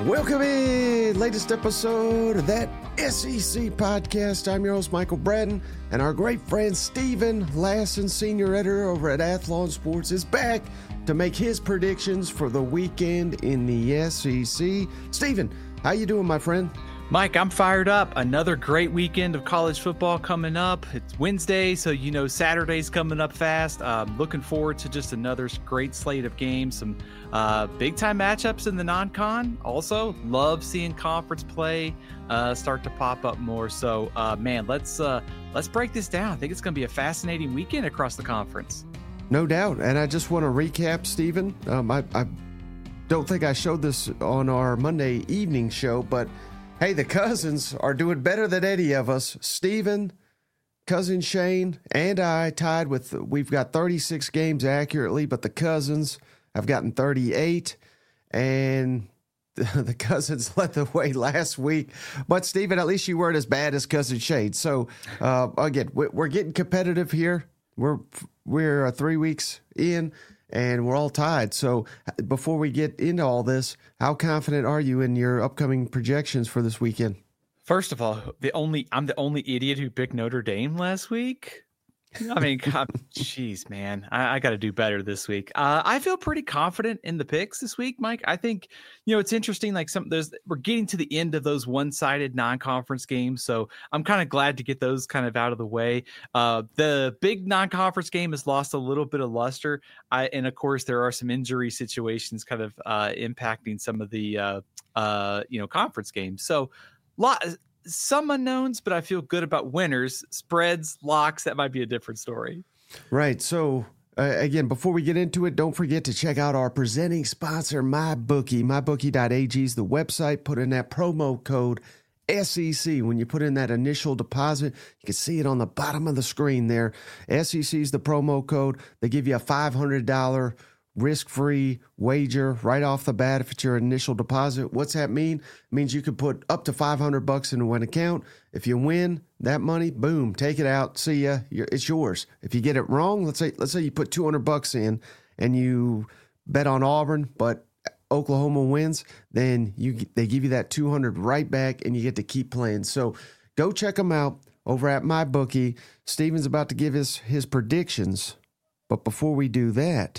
Welcome in, latest episode of that SEC podcast. I'm your host, Michael Bratton, and our great friend Stephen Lasson, senior editor over at Athlon Sports, is back to make his predictions for the weekend in the SEC. Stephen, how you doing, my friend? Mike, I'm fired up. Another great weekend of college football coming up. It's Wednesday, so you know Saturday's coming up fast. Looking forward to just another great slate of games. Some big-time matchups in the non-con. Also, love seeing conference play start to pop up more. So, man, let's break this down. I think it's going to be a fascinating weekend across the conference. No doubt. And I just want to recap, Stephen. I don't think I showed this on our Monday evening show, but hey, the Cousins are doing better than any of us. Stephen, Cousin Shane, and I tied with, we've got 36 games accurately, but the Cousins have gotten 38, and the Cousins led the way last week. But Stephen, at least you weren't as bad as Cousin Shane. So again, we're getting competitive here. We're 3 weeks in, and we're all tied. So before we get into all this, how confident are you in your upcoming projections for this weekend? First of all, I'm the only idiot who picked Notre Dame last week. I mean, God, geez, man, I got to do better this week. I feel pretty confident in the picks this week, Mike. I think, it's interesting. Like we're getting to the end of those one-sided non-conference games, so I'm kind of glad to get those kind of out of the way. The big non-conference game has lost a little bit of luster, and of course, there are some injury situations kind of impacting some of the conference games. So, some unknowns, but I feel good about winners. Spreads, locks, that might be a different story. Right. So, again, before we get into it, don't forget to check out our presenting sponsor, MyBookie. MyBookie.ag is the website. Put in that promo code SEC. When you put in that initial deposit, you can see it on the bottom of the screen there. SEC is the promo code. They give you a $500 risk-free wager right off the bat if it's your initial deposit. What's that mean? It means you can put up to $500 into an account. If you win that money, boom, take it out. See ya. It's yours. If you get it wrong, let's say you put $200 in and you bet on Auburn, but Oklahoma wins, then they give you that $200 right back, and you get to keep playing. So go check them out over at MyBookie. Steven's about to give his predictions, but before we do that,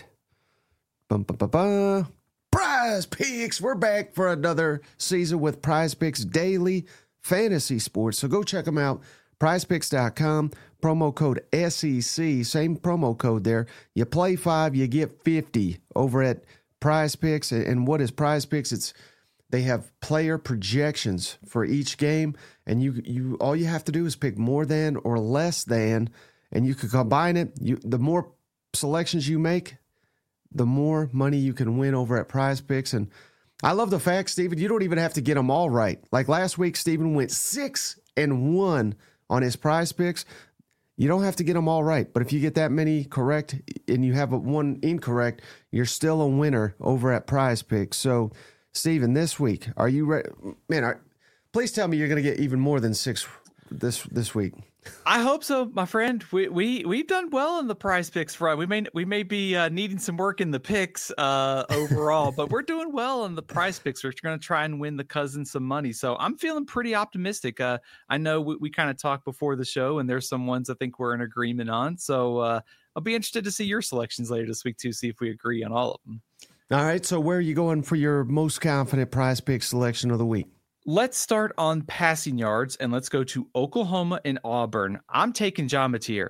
Prize Picks. We're back for another season with Prize Picks Daily Fantasy Sports. So go check them out. PrizePicks.com. Promo code SEC. Same promo code there. You play 5, you get 50 over at Prize Picks. And what is Prize Picks? They have player projections for each game, and you all you have to do is pick more than or less than, and you can combine it. The more selections you make, the more money you can win over at Prize Picks. And I love the fact, Stephen, you don't even have to get them all right. Like last week, Stephen went 6-1 on his Prize Picks. You don't have to get them all right. But if you get that many correct and you have one incorrect, you're still a winner over at Prize Picks. So, Stephen, this week, are you ready? Man, please tell me you're going to get even more than 6 this week. I hope so, my friend. We've done well in the Prize Picks front. We may be needing some work in the picks overall, but we're doing well in the Prize Picks. We're going to try and win the Cousins some money, so I'm feeling pretty optimistic. I know we kind of talked before the show, and there's some ones I think we're in agreement on. So I'll be interested to see your selections later this week too. See if we agree on all of them. All right. So where are you going for your most confident Prize Picks selection of the week? Let's start on passing yards, and let's go to Oklahoma and Auburn. I'm taking John Mateer,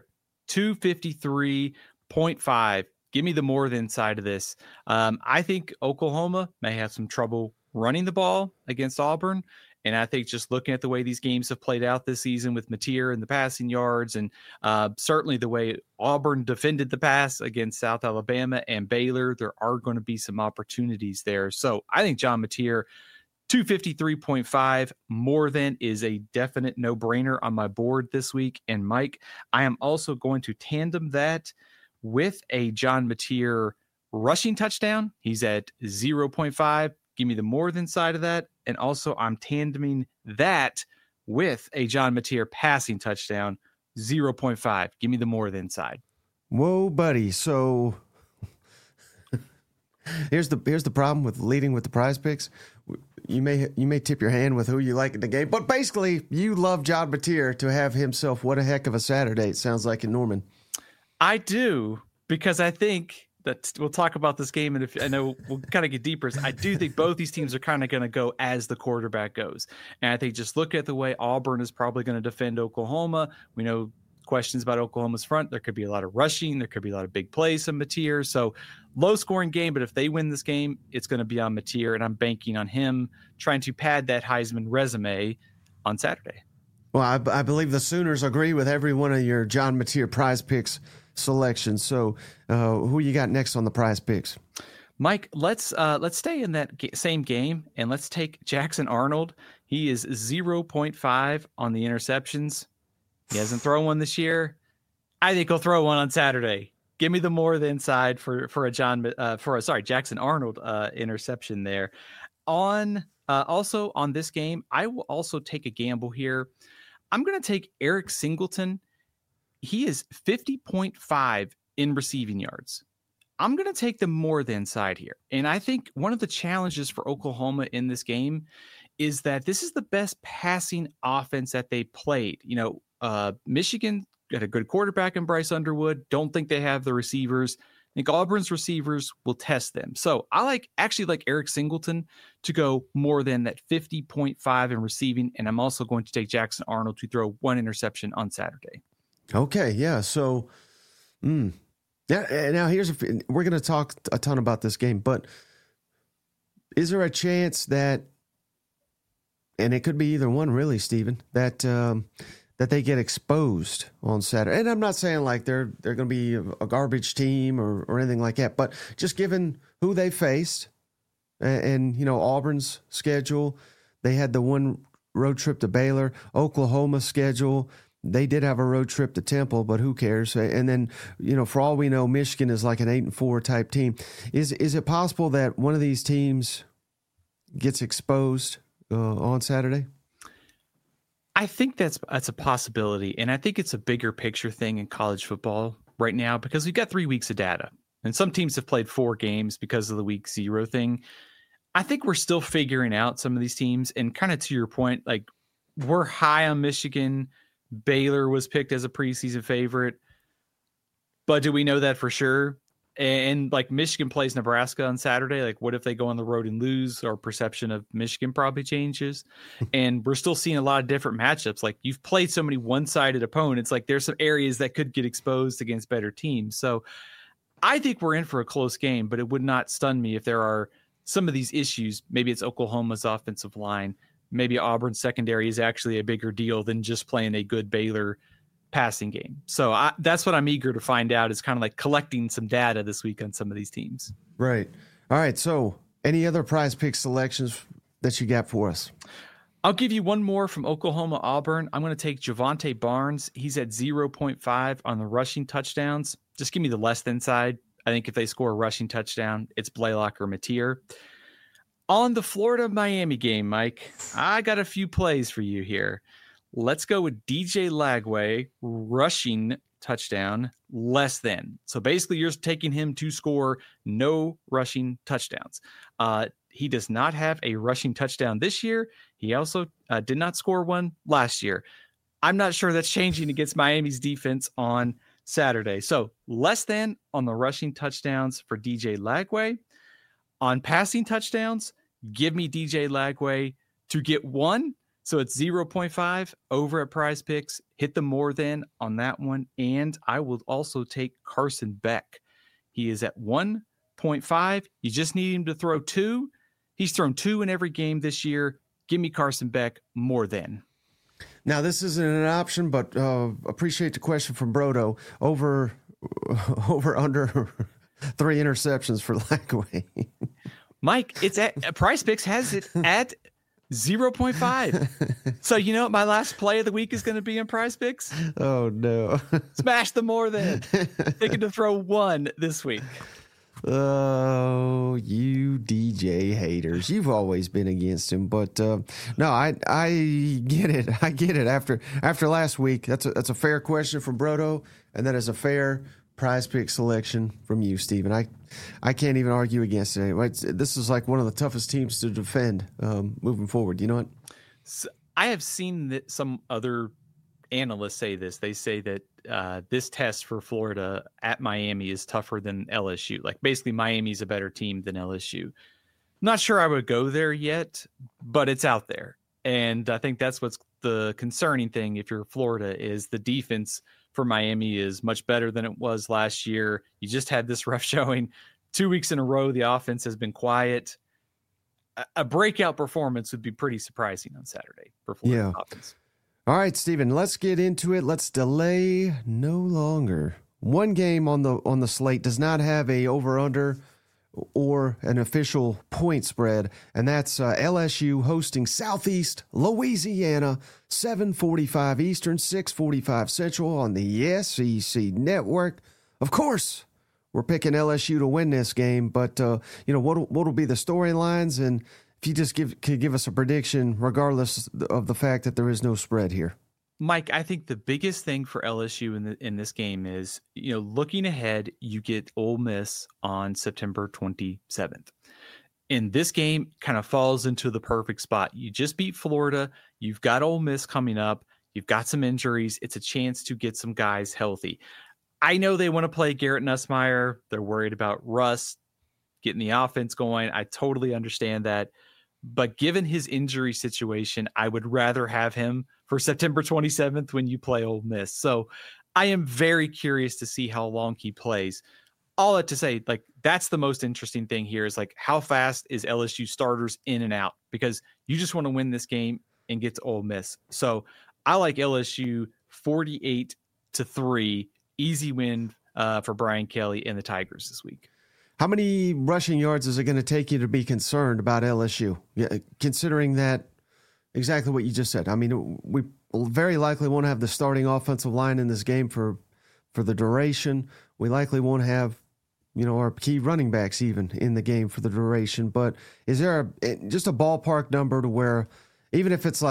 253.5. Give me the more than side of this. I think Oklahoma may have some trouble running the ball against Auburn, and I think just looking at the way these games have played out this season with Mateer and the passing yards, and certainly the way Auburn defended the pass against South Alabama and Baylor, there are going to be some opportunities there. So I think John Mateer, 253.5 more than is a definite no-brainer on my board this week. And Mike, I am also going to tandem that with a John Mateer rushing touchdown. He's at 0.5. Give me the more than side of that. And also I'm tandeming that with a John Mateer passing touchdown, 0.5. Give me the more than side. Whoa, buddy. So here's the problem with leading with the Prize Picks. you may tip your hand with who you like in the game, but basically you love John Mateer to have himself what a heck of a Saturday. It sounds like in Norman. I do, because I think that we'll talk about this game, and if I know we'll kind of get deeper. I do think both these teams are kind of going to go as the quarterback goes, and I think just look at the way Auburn is probably going to defend Oklahoma. We know questions about Oklahoma's front. There could be a lot of rushing. There could be a lot of big plays from Mateer. So low scoring game, but if they win this game, it's going to be on Mateer, and I'm banking on him trying to pad that Heisman resume on Saturday. Well, I believe the Sooners agree with every one of your John Mateer Prize Picks selections. So who you got next on the Prize Picks? Mike, let's stay in that same game, and let's take Jackson Arnold. He is 0.5 on the interceptions. He hasn't thrown one this year. I think he'll throw one on Saturday. Give me the more than side for a Jackson Arnold interception there. Also on this game, I will also take a gamble here. I'm going to take Eric Singleton. He is 50.5 in receiving yards. I'm going to take the more than side here. And I think one of the challenges for Oklahoma in this game is that this is the best passing offense that they played. Michigan got a good quarterback in Bryce Underwood. Don't think they have the receivers. I think Auburn's receivers will test them. So I actually like Eric Singleton to go more than that 50.5 in receiving. And I'm also going to take Jackson Arnold to throw one interception on Saturday. Okay. Yeah. So, yeah. Now we're going to talk a ton about this game, but is there a chance that, and it could be either one really, Stephen, that they get exposed on Saturday? And I'm not saying like they're going to be a garbage team or anything like that, but just given who they faced and Auburn's schedule, they had the one road trip to Baylor, Oklahoma schedule. They did have a road trip to Temple, but who cares? And then, for all we know, Michigan is like an 8-4 type team. Is it possible that one of these teams gets exposed on Saturday? I think that's a possibility, and I think it's a bigger picture thing in college football right now because we've got 3 weeks of data, and some teams have played 4 games because of the week 0 thing. I think we're still figuring out some of these teams, and kind of to your point, like we're high on Michigan. Baylor was picked as a preseason favorite, but do we know that for sure? And like Michigan plays Nebraska on Saturday. Like, what if they go on the road and lose? Our perception of Michigan probably changes. And we're still seeing a lot of different matchups. Like, you've played so many one-sided opponents. Like, there's some areas that could get exposed against better teams. So I think we're in for a close game, but it would not stun me if there are some of these issues. Maybe it's Oklahoma's offensive line. Maybe Auburn's secondary is actually a bigger deal than just playing a good Baylor passing game. So that's what I'm eager to find out, is kind of like collecting some data this week on some of these teams. Right. All right. So any other Prize Pick selections that you got for us? I'll give you one more from Oklahoma Auburn. I'm going to take Javante Barnes. He's at 0.5 on the rushing touchdowns. Just give me the less than side. I think if they score a rushing touchdown, it's Blaylock or Mateer. On the Florida-Miami game, Mike, I got a few plays for you here. Let's go with DJ Lagway, rushing touchdown, less than. So basically, you're taking him to score no rushing touchdowns. He does not have a rushing touchdown this year. He also did not score one last year. I'm not sure that's changing against Miami's defense on Saturday. So less than on the rushing touchdowns for DJ Lagway. On passing touchdowns, give me DJ Lagway to get one. So it's 0.5 over at Prize Picks. Hit the more than on that one. And I will also take Carson Beck. He is at 1.5. You just need him to throw 2. He's thrown 2 in every game this year. Give me Carson Beck more than. Now, this isn't an option, but appreciate the question from Brodo. Over under 3 interceptions for Lagway. Mike, it's at Prize Picks has it at 0.5. So you know what my last play of the week is going to be in Prize Picks? Oh no. Smash the more than. Thinking to throw 1 this week. Oh, you DJ haters. You've always been against him, but no, I get it. I get it. After last week, that's a fair question from Brodo, and that is a fair Prize Pick selection from you, Stephen. I can't even argue against it. This is like one of the toughest teams to defend moving forward. You know what? So I have seen that some other analysts say this. They say that this test for Florida at Miami is tougher than LSU. Like basically Miami's a better team than LSU. Not sure I would go there yet, but it's out there. And I think that's what's the concerning thing if you're Florida is the defense for Miami is much better than it was last year. You just had this rough showing 2 weeks in a row. The offense has been quiet. A breakout performance would be pretty surprising on Saturday for Florida offense. All right, Stephen, let's get into it. Let's delay no longer. One game on the slate does not have a over-under or an official point spread, and that's LSU hosting Southeast Louisiana, 7:45 Eastern, 6:45 Central on the SEC Network. Of course, we're picking LSU to win this game, but what'll be the storylines, and if you just could give us a prediction, regardless of the fact that there is no spread here. Mike, I think the biggest thing for LSU in this game is, looking ahead, you get Ole Miss on September 27th. And this game kind of falls into the perfect spot. You just beat Florida. You've got Ole Miss coming up. You've got some injuries. It's a chance to get some guys healthy. I know they want to play Garrett Nussmeier. They're worried about Russ getting the offense going. I totally understand that. But given his injury situation, I would rather have him for September 27th when you play Ole Miss. So I am very curious to see how long he plays. All that to say, that's the most interesting thing here is how fast is LSU starters in and out? Because you just want to win this game and get to Ole Miss. So I like LSU 48-3, easy win for Brian Kelly and the Tigers this week. How many rushing yards is it going to take you to be concerned about LSU? Considering that exactly what you just said. I mean, we very likely won't have the starting offensive line in this game for the duration. We likely won't have, our key running backs even in the game for the duration. But is there just a ballpark number to where even if it's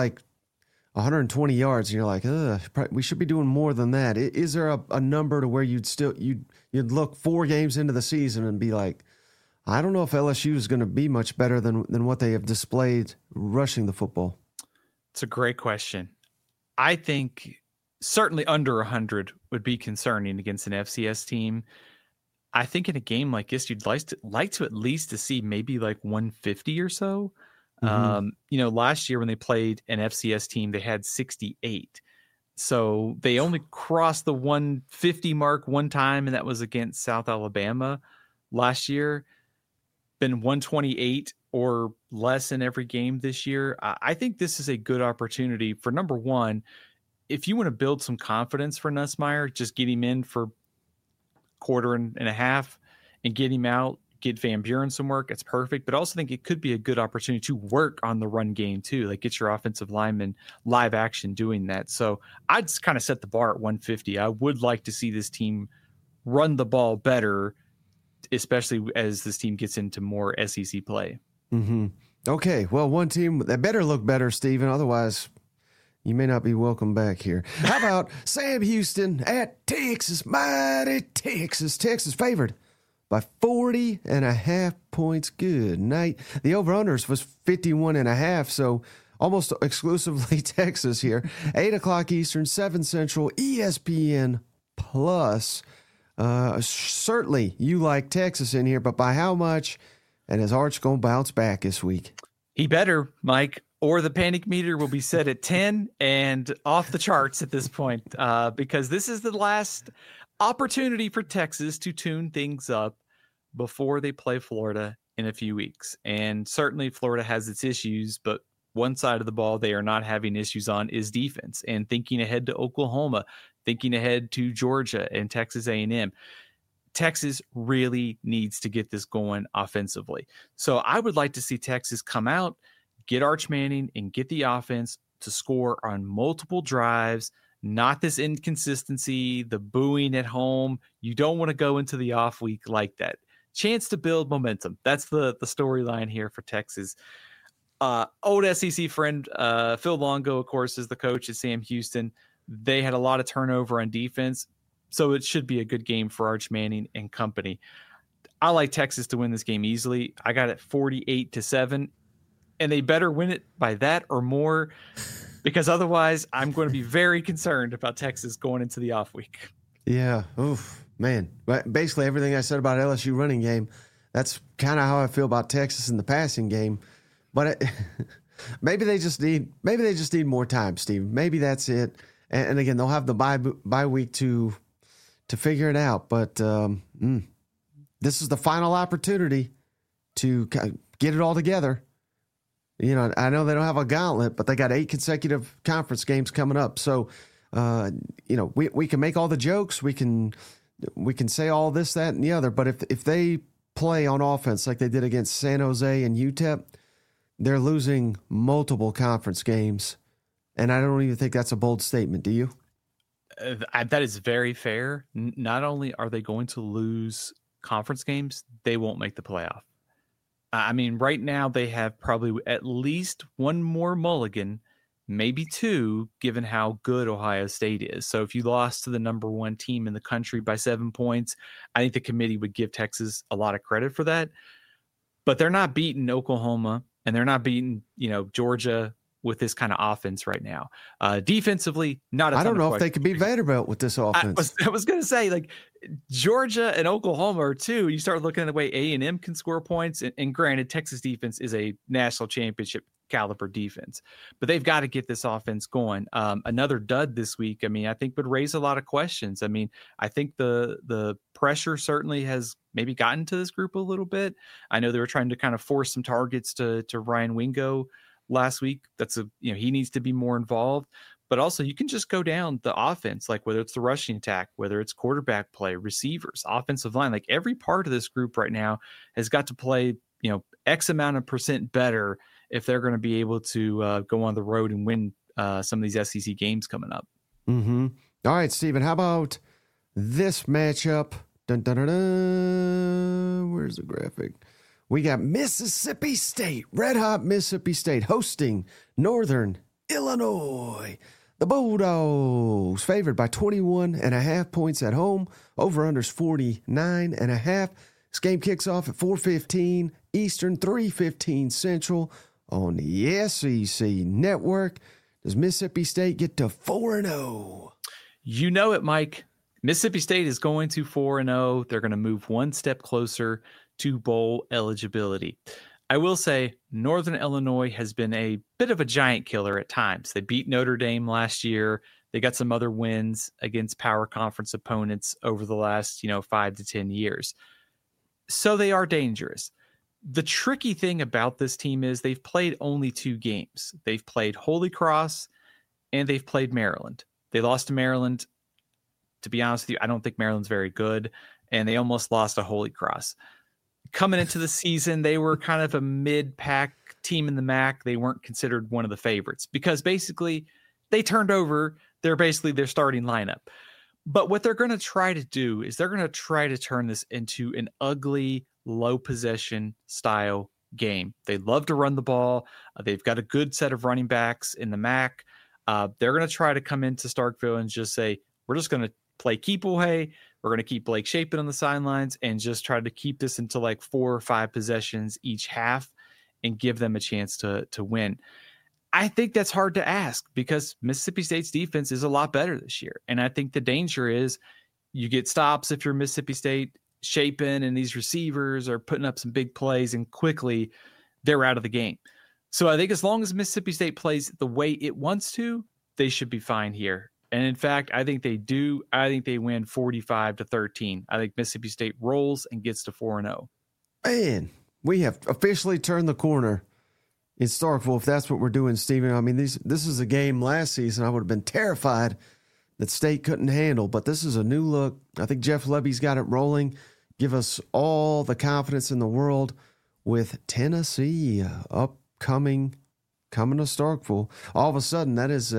120 yards, and you're like, we should be doing more than that. Is there a number to where you'd look 4 games into the season and be like, I don't know if LSU is going to be much better than what they have displayed rushing the football? It's a great question. I think certainly under 100 would be concerning against an FCS team. I think in a game like this, you'd like to at least to see maybe 150 or so. Mm-hmm. Last year when they played an FCS team, they had 68. So they only crossed the 150 mark one time, and that was against South Alabama last year. Been 128 or less in every game this year. I think this is a good opportunity for, number one, if you want to build some confidence for Nussmeier, just get him in for quarter and a half and get him out. Get Van Buren some work. It's perfect. But I also think it could be a good opportunity to work on the run game too. Get your offensive linemen live action doing that. So I'd just kind of set the bar at 150. I would like to see this team run the ball better, especially as this team gets into more SEC play. Mm-hmm. Okay. Well, one team that better look better, Stephen. Otherwise, you may not be welcome back here. How about Sam Houston at Texas? Mighty Texas. Texas favored by 40.5 points. Good night. The over-unders was 51.5, so almost exclusively Texas here. 8 o'clock Eastern, 7 Central, ESPN Plus. Certainly you like Texas in here, but by how much? And is Arch going to bounce back this week? He better, Mike, or the panic meter will be set at 10 and off the charts at this point, because this is the last opportunity for Texas to tune things up before they play Florida in a few weeks. And certainly Florida has its issues, but one side of the ball they are not having issues on is defense, and thinking ahead to Oklahoma, thinking ahead to Georgia and Texas A&M. Texas really needs to get this going offensively. So I would like to see Texas come out, get Arch Manning, and get the offense to score on multiple drives, not this inconsistency, the booing at home. You don't want to go into the off week like that. Chance to build momentum. That's the storyline here for Texas. Old SEC friend Phil Longo, of course, is the coach at Sam Houston. They had a lot of turnover on defense. So it should be a good game for Arch Manning and company. I like Texas to win this game easily. I got it 48-7, and they better win it by that or more, because otherwise I'm going to be very concerned about Texas going into the off week. Yeah. Oof, man. But basically everything I said about LSU running game, that's kind of how I feel about Texas in the passing game. But maybe they just need more time, Steve. Maybe that's it. And again, they'll have the bye week to figure it out. But this is the final opportunity to get it all together. You know, I know they don't have a gauntlet, but they got 8 consecutive conference games coming up. So, you know, we can make all the jokes. We can say all this, that, and the other. But if they play on offense like they did against San Jose and UTEP, they're losing multiple conference games. And I don't even think that's a bold statement. Do you? That is very fair. Not only are they going to lose conference games, they won't make the playoff. I mean, right now they have probably at least one more mulligan, maybe 2, given how good Ohio State is. So if you lost to the number 1 team in the country by 7 points, I think the committee would give Texas a lot of credit for that. But they're not beating Oklahoma, and they're not beating, you know, Georgia with this kind of offense right now. Defensively, not a ton I don't know of if they could beat Vanderbilt with this offense. I was going to say, like, Georgia and Oklahoma are 2. You start looking at the way A&M can score points, and granted, Texas defense is a national championship caliber defense, but they've got to get this offense going. Another dud this week, I mean, I think would raise a lot of questions. I mean, I think the pressure certainly has maybe gotten to this group a little bit. I know they were trying to kind of force some targets to Ryan Wingo last week. He needs to be more involved, but also you can just go down the offense, like whether it's the rushing attack, whether it's quarterback play, receivers, offensive line, like every part of this group right now has got to play, you know, X amount of % better if they're going to be able to go on the road and win some of these SEC games coming up. Mm-hmm. All right, Stephen, how about this matchup? Dun, dun, dun, dun. Where's the graphic? We got Mississippi State, red hot Mississippi State, hosting Northern Illinois. The Bulldogs favored by 21.5 points at home. Over-unders 49.5. This game kicks off at 4:15 Eastern, 3:15 Central on the SEC Network. Does Mississippi State get to 4-0? You know it, Mike. Mississippi State is going to 4-0. They're going to move one step closer to bowl eligibility. I will say Northern Illinois has been a bit of a giant killer at times. They beat Notre Dame last year. They got some other wins against power conference opponents over the last, 5 to 10 years. So they are dangerous. The tricky thing about this team is they've played only 2 games. They've played Holy Cross and they've played Maryland. They lost to Maryland. To be honest with you, I don't think Maryland's very good, and they almost lost to Holy Cross. Coming into the season, they were kind of a mid-pack team in the MAC. They weren't considered one of the favorites because basically they turned over their starting lineup. But what they're going to try to do is they're going to try to turn this into an ugly, low possession style game. They love to run the ball. They've got a good set of running backs in the MAC. They're going to try to come into Starkville and just say, we're just going to play keep away. We're going to keep Blake Shapen on the sidelines and just try to keep this into like 4 or 5 possessions each half and give them a chance to win. I think that's hard to ask because Mississippi State's defense is a lot better this year. And I think the danger is you get stops if you're Mississippi State. Shapen and these receivers are putting up some big plays and quickly they're out of the game. So I think as long as Mississippi State plays the way it wants to, they should be fine here. And in fact, I think they do. I think they win 45-13. I think Mississippi State rolls and gets to 4-0. Man, we have officially turned the corner in Starkville, if that's what we're doing, Stephen. I mean, this is a game last season I would have been terrified that State couldn't handle, but this is a new look. I think Jeff Lebby's got it rolling. Give us all the confidence in the world with Tennessee coming to Starkville. All of a sudden, that is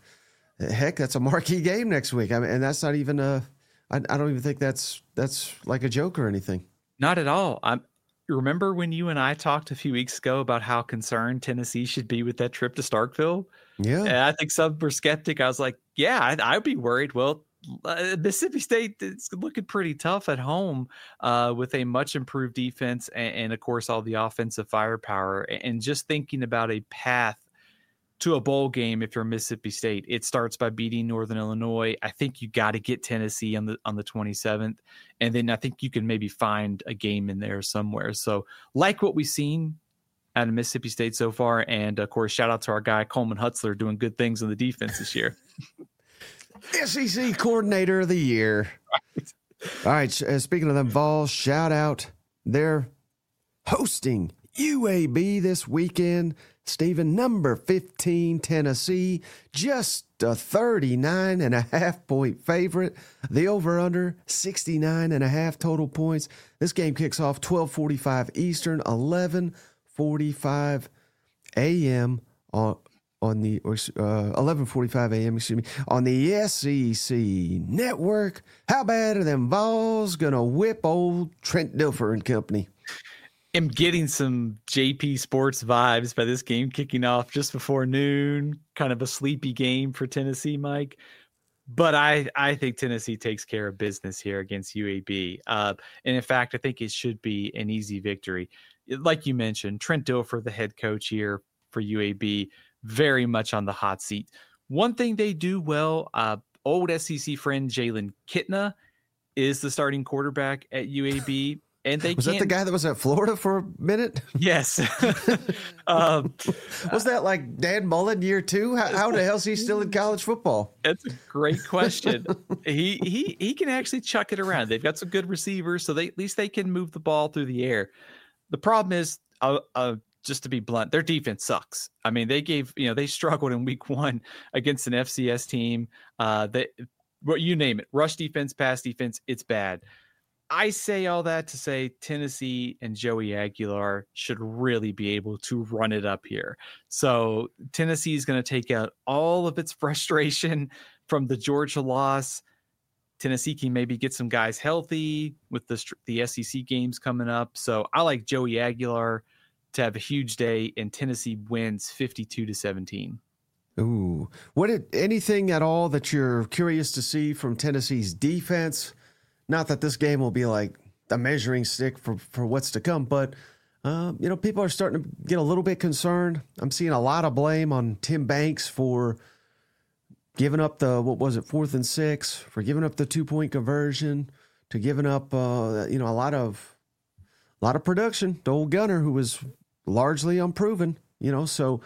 heck, that's a marquee game next week. I mean, and that's not even I don't even think that's like a joke or anything. Not at all. Remember when you and I talked a few weeks ago about how concerned Tennessee should be with that trip to Starkville? Yeah. And I think some were skeptic. I was like, yeah, I'd be worried. Well, Mississippi State is looking pretty tough at home with a much improved defense and, of course, all the offensive firepower. And just thinking about a path to a bowl game, if you're Mississippi State, it starts by beating Northern Illinois. I think you got to get Tennessee on the 27th, and then I think you can maybe find a game in there somewhere. So, like what we've seen out of Mississippi State so far, and of course, shout out to our guy Coleman Hutzler doing good things on the defense this year. SEC Coordinator of the Year. Right. All right. Speaking of them Vols, shout out. They're hosting UAB this weekend. Stephen, number 15, Tennessee, just a 39.5 point favorite. The over-under, 69.5 total points. This game kicks off 12:45 Eastern, 11:45 a.m. on the 11:45 a.m. On the SEC network. How bad are them Vols gonna whip old Trent Dilfer and company? I'm getting some JP Sports vibes by this game kicking off just before noon. Kind of a sleepy game for Tennessee, Mike. But I think Tennessee takes care of business here against UAB. And in fact, I think it should be an easy victory. Like you mentioned, Trent Dilfer, the head coach here for UAB, very much on the hot seat. One thing they do well, old SEC friend Jalen Kitna is the starting quarterback at UAB. And they was that the guy that was at Florida for a minute? Yes. Was that like Dan Mullen year 2? How the hell is he still in college football? That's a great question. He can actually chuck it around. They've got some good receivers, so at least they can move the ball through the air. The problem is, just to be blunt, their defense sucks. I mean, they struggled in week 1 against an FCS team. You name it, rush defense, pass defense, it's bad. I say all that to say Tennessee and Joey Aguilar should really be able to run it up here. So Tennessee is going to take out all of its frustration from the Georgia loss. Tennessee can maybe get some guys healthy with the SEC games coming up. So I like Joey Aguilar to have a huge day, and Tennessee wins 52-17. Ooh, anything at all that you're curious to see from Tennessee's defense? Not that this game will be like the measuring stick for what's to come, but people are starting to get a little bit concerned. I'm seeing a lot of blame on Tim Banks for giving up the 4th and 6, for giving up the 2-point conversion, to giving up a lot of production. The old gunner who was largely unproven. So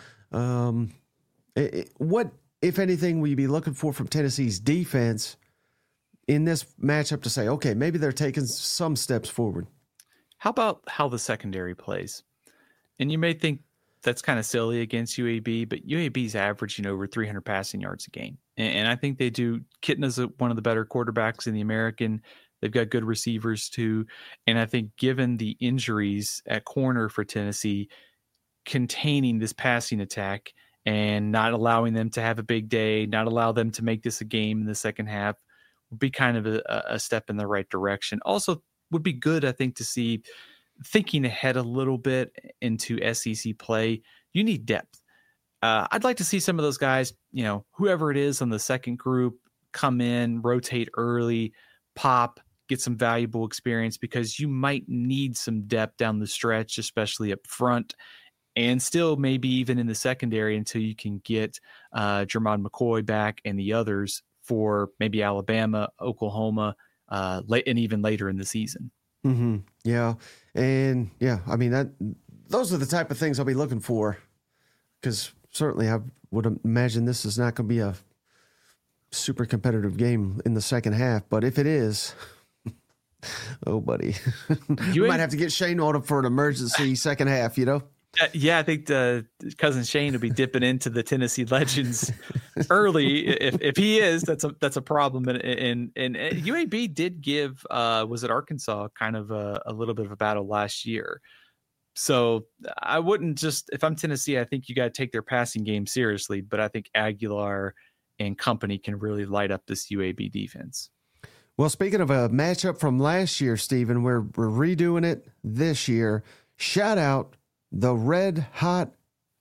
what, if anything, will you be looking for from Tennessee's defense in this matchup to say, okay, maybe they're taking some steps forward? How about how the secondary plays? And you may think that's kind of silly against UAB, but UAB's averaging over 300 passing yards a game. And I think they do. Kitna's one of the better quarterbacks in the American. They've got good receivers too. And I think given the injuries at corner for Tennessee, containing this passing attack and not allowing them to have a big day, not allow them to make this a game in the second half, would be kind of a step in the right direction. Also would be good, I think, to see, thinking ahead a little bit into SEC play, you need depth. I'd like to see some of those guys, whoever it is on the second group, come in, rotate early, pop, get some valuable experience, because you might need some depth down the stretch, especially up front, and still maybe even in the secondary until you can get Jermon McCoy back and the others for maybe Alabama, Oklahoma, and even later in the season. Mm-hmm. Yeah. And yeah, I mean, those are the type of things I'll be looking for, because certainly I would imagine this is not going to be a super competitive game in the second half. But if it is, oh, buddy, you might have to get Shane on for an emergency second half, Yeah, I think cousin Shane will be dipping into the Tennessee Legends early. If he is, that's a problem. And UAB did give was it Arkansas kind of a little bit of a battle last year. So I wouldn't just, if I'm Tennessee, I think you got to take their passing game seriously. But I think Aguilar and company can really light up this UAB defense. Well, speaking of a matchup from last year, Stephen, we're redoing it this year. Shout out the Red Hot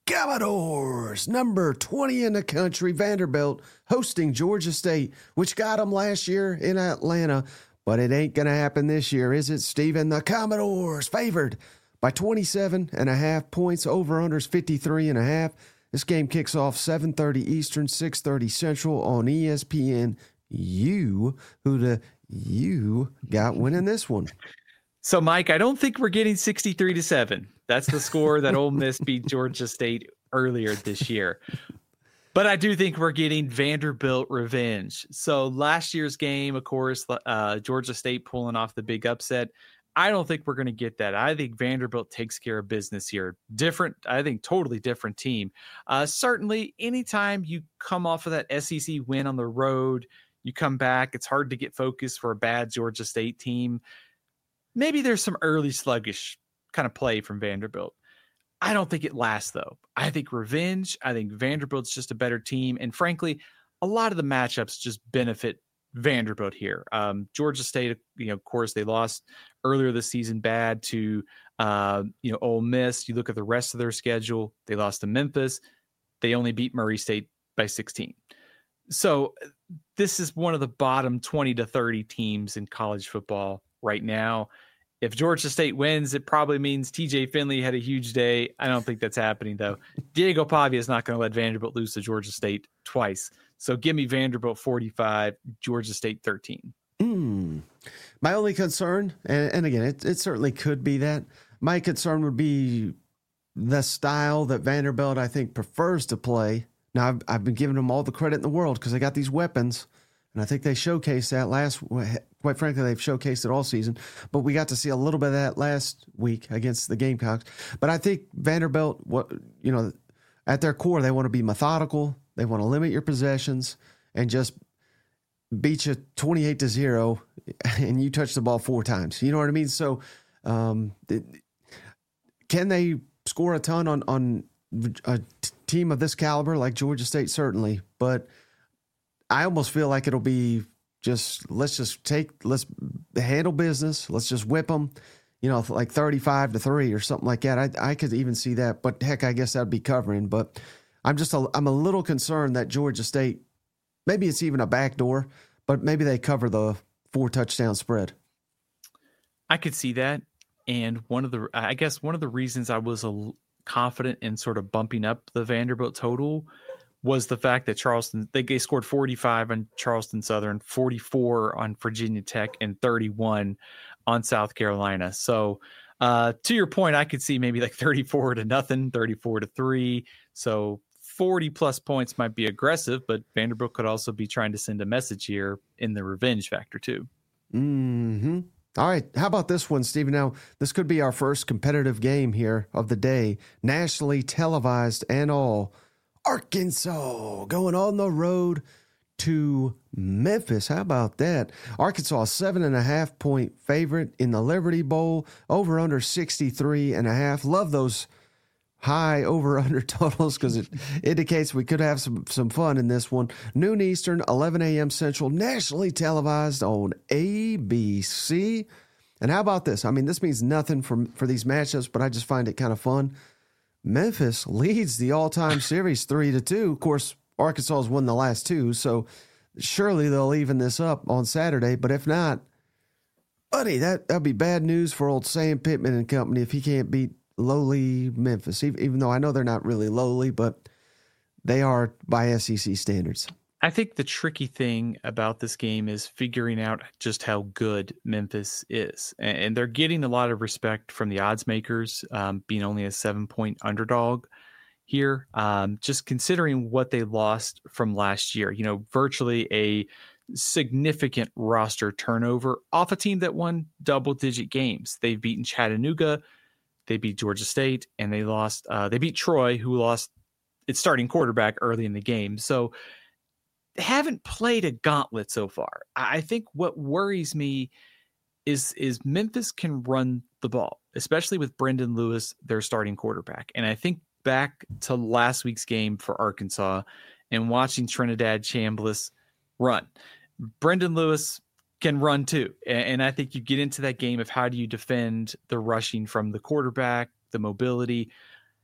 Commodores, number 20 in the country, Vanderbilt, hosting Georgia State, which got them last year in Atlanta. But it ain't going to happen this year, is it, Steven? The Commodores favored by 27.5 points. Over-unders 53.5. This game kicks off 7:30 Eastern, 6:30 Central on ESPN. Who you got winning this one? So, Mike, I don't think we're getting 63-7. That's the score that Ole Miss beat Georgia State earlier this year. But I do think we're getting Vanderbilt revenge. So last year's game, of course, Georgia State pulling off the big upset. I don't think we're going to get that. I think Vanderbilt takes care of business here. Totally different team. Certainly, anytime you come off of that SEC win on the road, you come back, it's hard to get focused for a bad Georgia State team. Maybe there's some early sluggish kind of play from Vanderbilt. I don't think it lasts, though. I think revenge. I think Vanderbilt's just a better team. And frankly, a lot of the matchups just benefit Vanderbilt here. Georgia State, of course, they lost earlier this season bad to, Ole Miss. You look at the rest of their schedule. They lost to Memphis. They only beat Murray State by 16. So this is one of the bottom 20 to 30 teams in college football right now. If Georgia State wins, it probably means TJ Finley had a huge day. I don't think that's happening, though. Diego Pavia is not going to let Vanderbilt lose to Georgia State twice. So give me Vanderbilt 45, Georgia State 13. My only concern, and again, it certainly could be that. My concern would be the style that Vanderbilt, I think, prefers to play. Now, I've been giving them all the credit in the world because they got these weapons. And I think they showcased that quite frankly, they've showcased it all season. But we got to see a little bit of that last week against the Gamecocks. But I think Vanderbilt, at their core, they want to be methodical. They want to limit your possessions and just beat you 28-0 and you touch the ball 4 times. You know what I mean? So can they score a ton on a team of this caliber like Georgia State? Certainly. But I almost feel like it'll be let's handle business. Let's just whip them, like 35-3 or something like that. I could even see that, but heck, I guess that'd be covering. But I'm a little concerned that Georgia State, maybe it's even a backdoor, but maybe they cover the 4 touchdown spread. I could see that. And one of the reasons I was confident in sort of bumping up the Vanderbilt total was the fact that Charleston, they scored 45 on Charleston Southern, 44 on Virginia Tech, and 31 on South Carolina. So to your point, I could see maybe like 34-0, 34-3. So 40 plus points might be aggressive, but Vanderbilt could also be trying to send a message here in the revenge factor too. Mm-hmm. All right. How about this one, Stephen? Now, this could be our first competitive game here of the day, nationally televised and all. Arkansas going on the road to Memphis. How about that? Arkansas, 7.5 point favorite in the Liberty Bowl, over under 63.5. Love those high over under totals because it indicates we could have some fun in this one. Noon Eastern, 11 a.m. Central, nationally televised on ABC. And how about this? I mean, this means nothing for these matchups, but I just find it kind of fun. Memphis leads the all-time series 3-2. Of course, Arkansas has won the last 2, so surely they'll even this up on Saturday. But if not, buddy, that'd be bad news for old Sam Pittman and company if he can't beat lowly Memphis, even though I know they're not really lowly, but they are by SEC standards. I think the tricky thing about this game is figuring out just how good Memphis is. And they're getting a lot of respect from the odds makers, being only a 7-point underdog here. Just considering what they lost from last year, virtually a significant roster turnover off a team that won double-digit games. They've beaten Chattanooga, they beat Georgia State, and they beat Troy, who lost its starting quarterback early in the game. So haven't played a gauntlet so far. I think what worries me is Memphis can run the ball, especially with Brendan Lewis, their starting quarterback. And I think back to last week's game for Arkansas and watching Trinidad Chambliss run. Brendan Lewis can run too. And I think you get into that game of how do you defend the rushing from the quarterback, the mobility.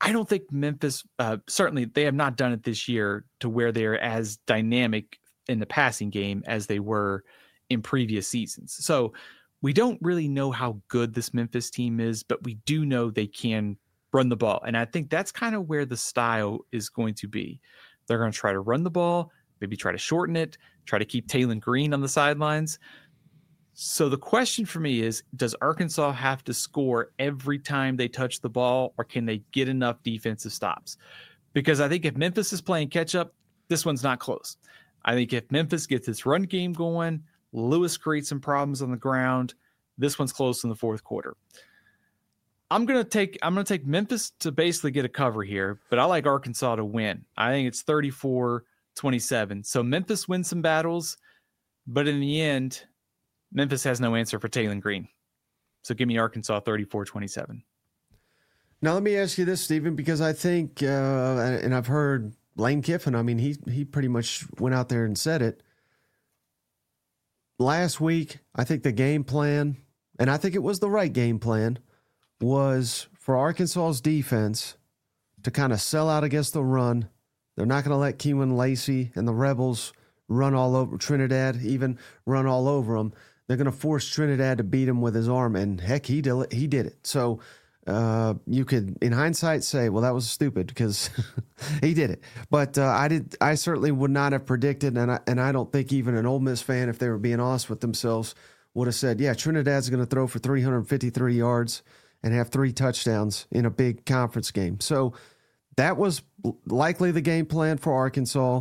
I don't think Memphis, certainly they have not done it this year to where they're as dynamic in the passing game as they were in previous seasons. So we don't really know how good this Memphis team is, but we do know they can run the ball. And I think that's kind of where the style is going to be. They're going to try to run the ball, maybe try to shorten it, try to keep Taylon Green on the sidelines. So the question for me is, does Arkansas have to score every time they touch the ball, or can they get enough defensive stops? Because I think if Memphis is playing catch up, this one's not close. I think if Memphis gets its run game going, Lewis creates some problems on the ground, this one's close in the fourth quarter. I'm gonna take Memphis to basically get a cover here, but I like Arkansas to win. I think it's 34-27. So Memphis wins some battles, but in the end, Memphis has no answer for Taylon Green. So give me Arkansas 34-27. Now let me ask you this, Stephen, because I think, and I've heard Lane Kiffin, I mean, he pretty much went out there and said it. Last week, I think the game plan, and I think it was the right game plan, was for Arkansas's defense to kind of sell out against the run. They're not going to let Keelan Lacey and the Rebels run all over Trinidad, even run all over them. They're going to force Trinidad to beat him with his arm, and heck, he did it. So you could, in hindsight, say, well, that was stupid because he did it. But I certainly would not have predicted, and I don't think even an Ole Miss fan, if they were being honest with themselves, would have said, yeah, Trinidad's going to throw for 353 yards and have 3 touchdowns in a big conference game. So that was likely the game plan for Arkansas.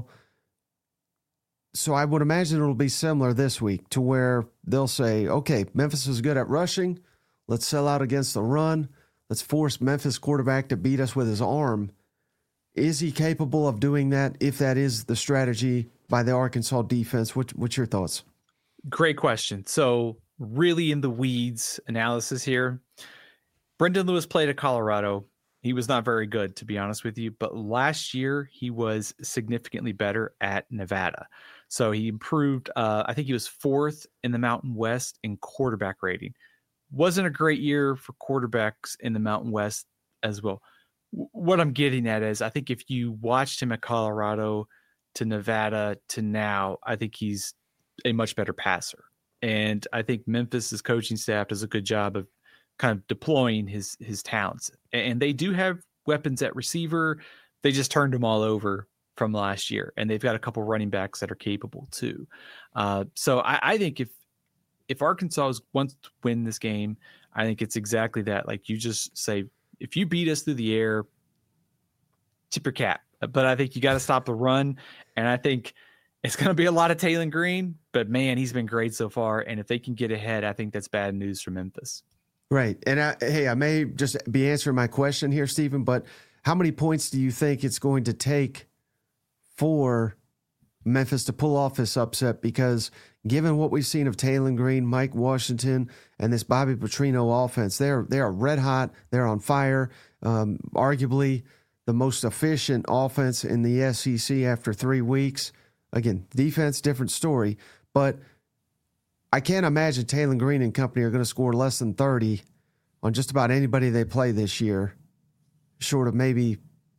So I would imagine it'll be similar this week to where they'll say, okay, Memphis is good at rushing. Let's sell out against the run. Let's force Memphis quarterback to beat us with his arm. Is he capable of doing that if that is the strategy by the Arkansas defense? What's your thoughts? Great question. So really in the weeds analysis here. Brendan Lewis played at Colorado. He was not very good, to be honest with you, but last year he was significantly better at Nevada. So he improved. I think he was 4th in the Mountain West in quarterback rating. Wasn't a great year for quarterbacks in the Mountain West as well. What I'm getting at is I think if you watched him at Colorado to Nevada to now, I think he's a much better passer. And I think Memphis's coaching staff does a good job of kind of deploying his talents. And they do have weapons at receiver. They just turned them all over from last year. And they've got a couple running backs that are capable too. So I think if Arkansas wants to win this game, I think it's exactly that. Like you just say, if you beat us through the air, tip your cap. But I think you got to stop the run. And I think it's going to be a lot of Taylon Green, but man, he's been great so far. And if they can get ahead, I think that's bad news for Memphis. Right. And I may just be answering my question here, Stephen, but how many points do you think it's going to take for Memphis to pull off this upset? Because given what we've seen of Taylon Green, Mike Washington, and this Bobby Petrino offense, they are red hot. They're on fire. Arguably the most efficient offense in the SEC after 3 weeks. Again, defense, different story. But I can't imagine Taylon Green and company are going to score less than 30 on just about anybody they play this year, short of maybe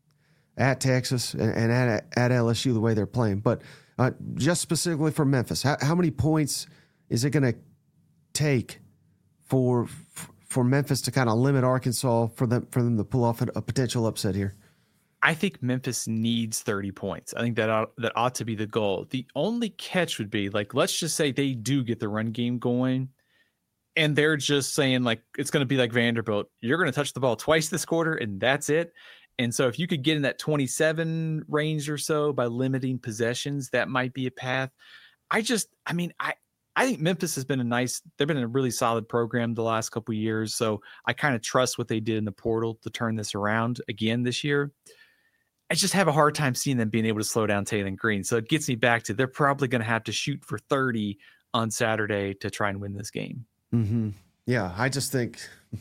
at Texas and at LSU the way they're playing. But just specifically for Memphis, how many points is it going to take for Memphis to kind of limit Arkansas for them to pull off a potential upset here? I think Memphis needs 30 points. I think that ought to be the goal. The only catch would be, like, let's just say they do get the run game going and they're just saying, like, it's going to be like Vanderbilt. You're going to touch the ball twice this quarter and that's it. And so if you could get in that 27 range or so by limiting possessions, that might be a path. I think Memphis has been they've been a really solid program the last couple of years. So I kind of trust what they did in the portal to turn this around again this year. I just have a hard time seeing them being able to slow down Taylon Green. So it gets me back to they're probably going to have to shoot for 30 on Saturday to try and win this game. Mm-hmm. Yeah, I just think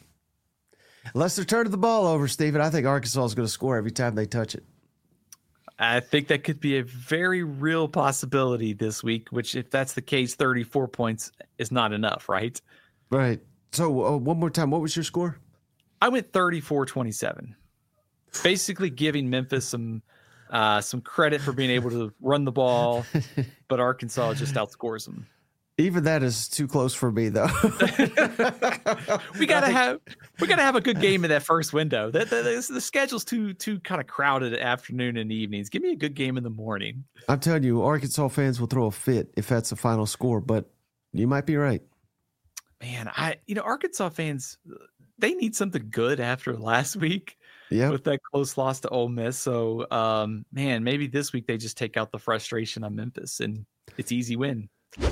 unless they're turning the ball over, Stephen, I think Arkansas is going to score every time they touch it. I think that could be a very real possibility this week, which if that's the case, 34 points is not enough, right? Right. So one more time, what was your score? I went 34-27. basically giving Memphis some credit for being able to run the ball, but Arkansas just outscores them. Even that is too close for me, though. we gotta have a good game in that first window. The schedule's too kind of crowded afternoon and evenings. Give me a good game in the morning. I'm telling you, Arkansas fans will throw a fit if that's the final score, but you might be right. Man, Arkansas fans, they need something good after last week. Yeah, with that close loss to Ole Miss. So, man, maybe this week they just take out the frustration on Memphis and it's easy win.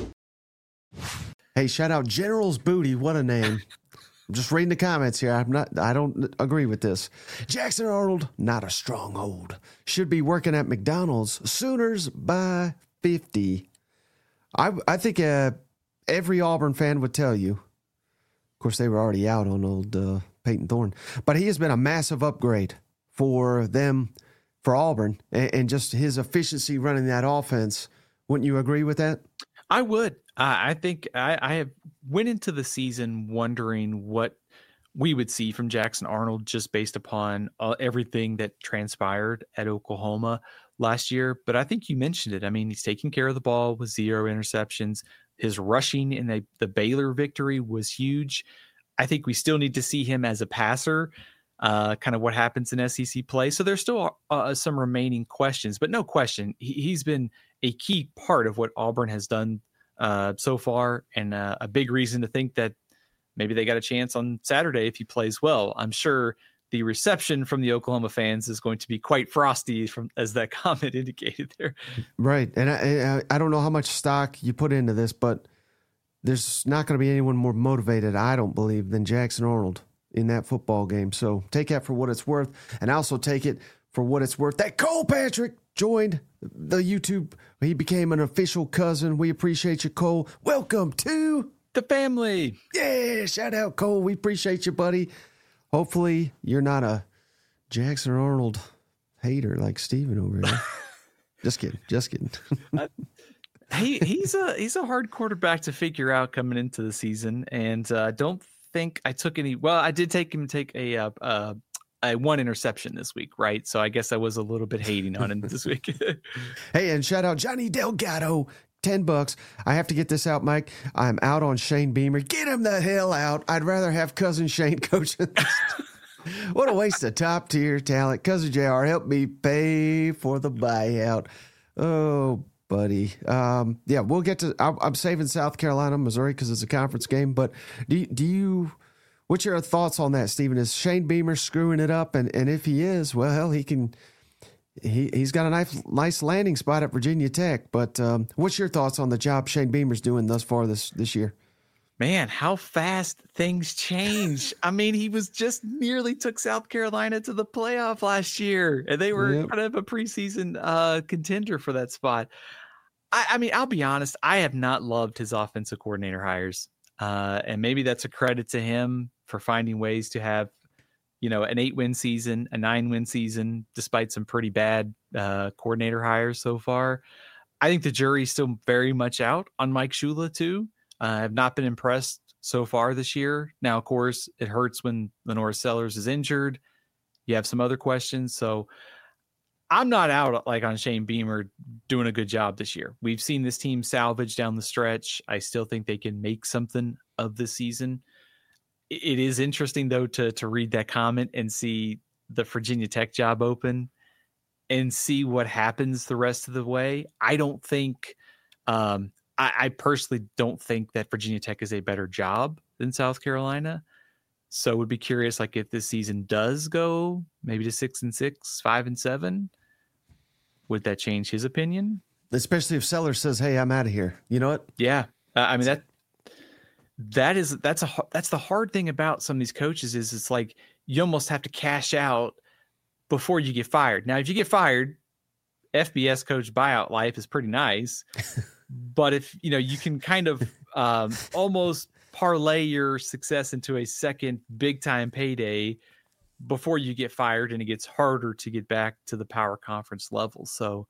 Hey, shout out General's Booty. What a name. I'm just reading the comments here. I don't agree with this. Jackson Arnold, not a stronghold. Should be working at McDonald's. Sooners by 50. I think every Auburn fan would tell you. Of course, they were already out on old Peyton Thorne. But he has been a massive upgrade for them, for Auburn, and just his efficiency running that offense. Wouldn't you agree with that? I would. I think I have went into the season wondering what we would see from Jackson Arnold just based upon everything that transpired at Oklahoma last year. But I think you mentioned it. I mean, he's taking care of the ball with 0 interceptions. His rushing in the Baylor victory was huge. I think we still need to see him as a passer, kind of what happens in SEC play. So there's still some remaining questions, but no question, he's been a key part of what Auburn has done so far, and a big reason to think that maybe they got a chance on Saturday if he plays well. I'm sure the reception from the Oklahoma fans is going to be quite frosty, as that comment indicated there. Right, and I don't know how much stock you put into this, but there's not going to be anyone more motivated, I don't believe, than Jackson Arnold in that football game. So take that for what it's worth, and also take it for what it's worth that Cole Patrick joined the YouTube. He became an official cousin. We appreciate you, Cole. Welcome to the family. Yeah, shout out, Cole. We appreciate you, buddy. Hopefully you're not a Jackson Arnold hater like Steven over here. Just kidding. He's a hard quarterback to figure out coming into the season, and I don't think I took any. Well, I did take him to take a one interception this week, right? So I guess I was a little bit hating on him this week. Hey, and shout out Johnny Delgado, $10. I have to get this out, Mike. I'm out on Shane Beamer. Get him the hell out. I'd rather have Cousin Shane coaching this. What a waste of top tier talent. Cousin JR, help me pay for the buyout. Oh, buddy. Yeah, we'll get to. I'm saving South Carolina, Missouri because it's a conference game. But do you? What's your thoughts on that, Stephen? Is Shane Beamer screwing it up? And if he is, well, he can. He's got a nice landing spot at Virginia Tech. But what's your thoughts on the job Shane Beamer's doing thus far this year? Man, how fast things change. I mean, he was just nearly took South Carolina to the playoff last year, and they were kind of a preseason contender for that spot. I mean, I'll be honest, I have not loved his offensive coordinator hires. And maybe that's a credit to him for finding ways to have, an 8-win season, a 9-win season, despite some pretty bad coordinator hires so far. I think the jury's still very much out on Mike Shula, too. I have not been impressed so far this year. Now, of course, it hurts when Lenora Sellers is injured. You have some other questions. So I'm not out on Shane Beamer doing a good job this year. We've seen this team salvage down the stretch. I still think they can make something of this season. It is interesting, though, to read that comment and see the Virginia Tech job open and see what happens the rest of the way. I don't think I personally don't think that Virginia Tech is a better job than South Carolina. So would be curious, if this season does go maybe to 6-6, 5-7, would that change his opinion? Especially if Sellers says, "Hey, I'm out of here." You know what? Yeah, I mean that's the hard thing about some of these coaches is it's like you almost have to cash out before you get fired. Now, if you get fired, FBS coach buyout life is pretty nice, but if you can kind of almost parlay your success into a second big time payday before you get fired, and it gets harder to get back to the power conference level. So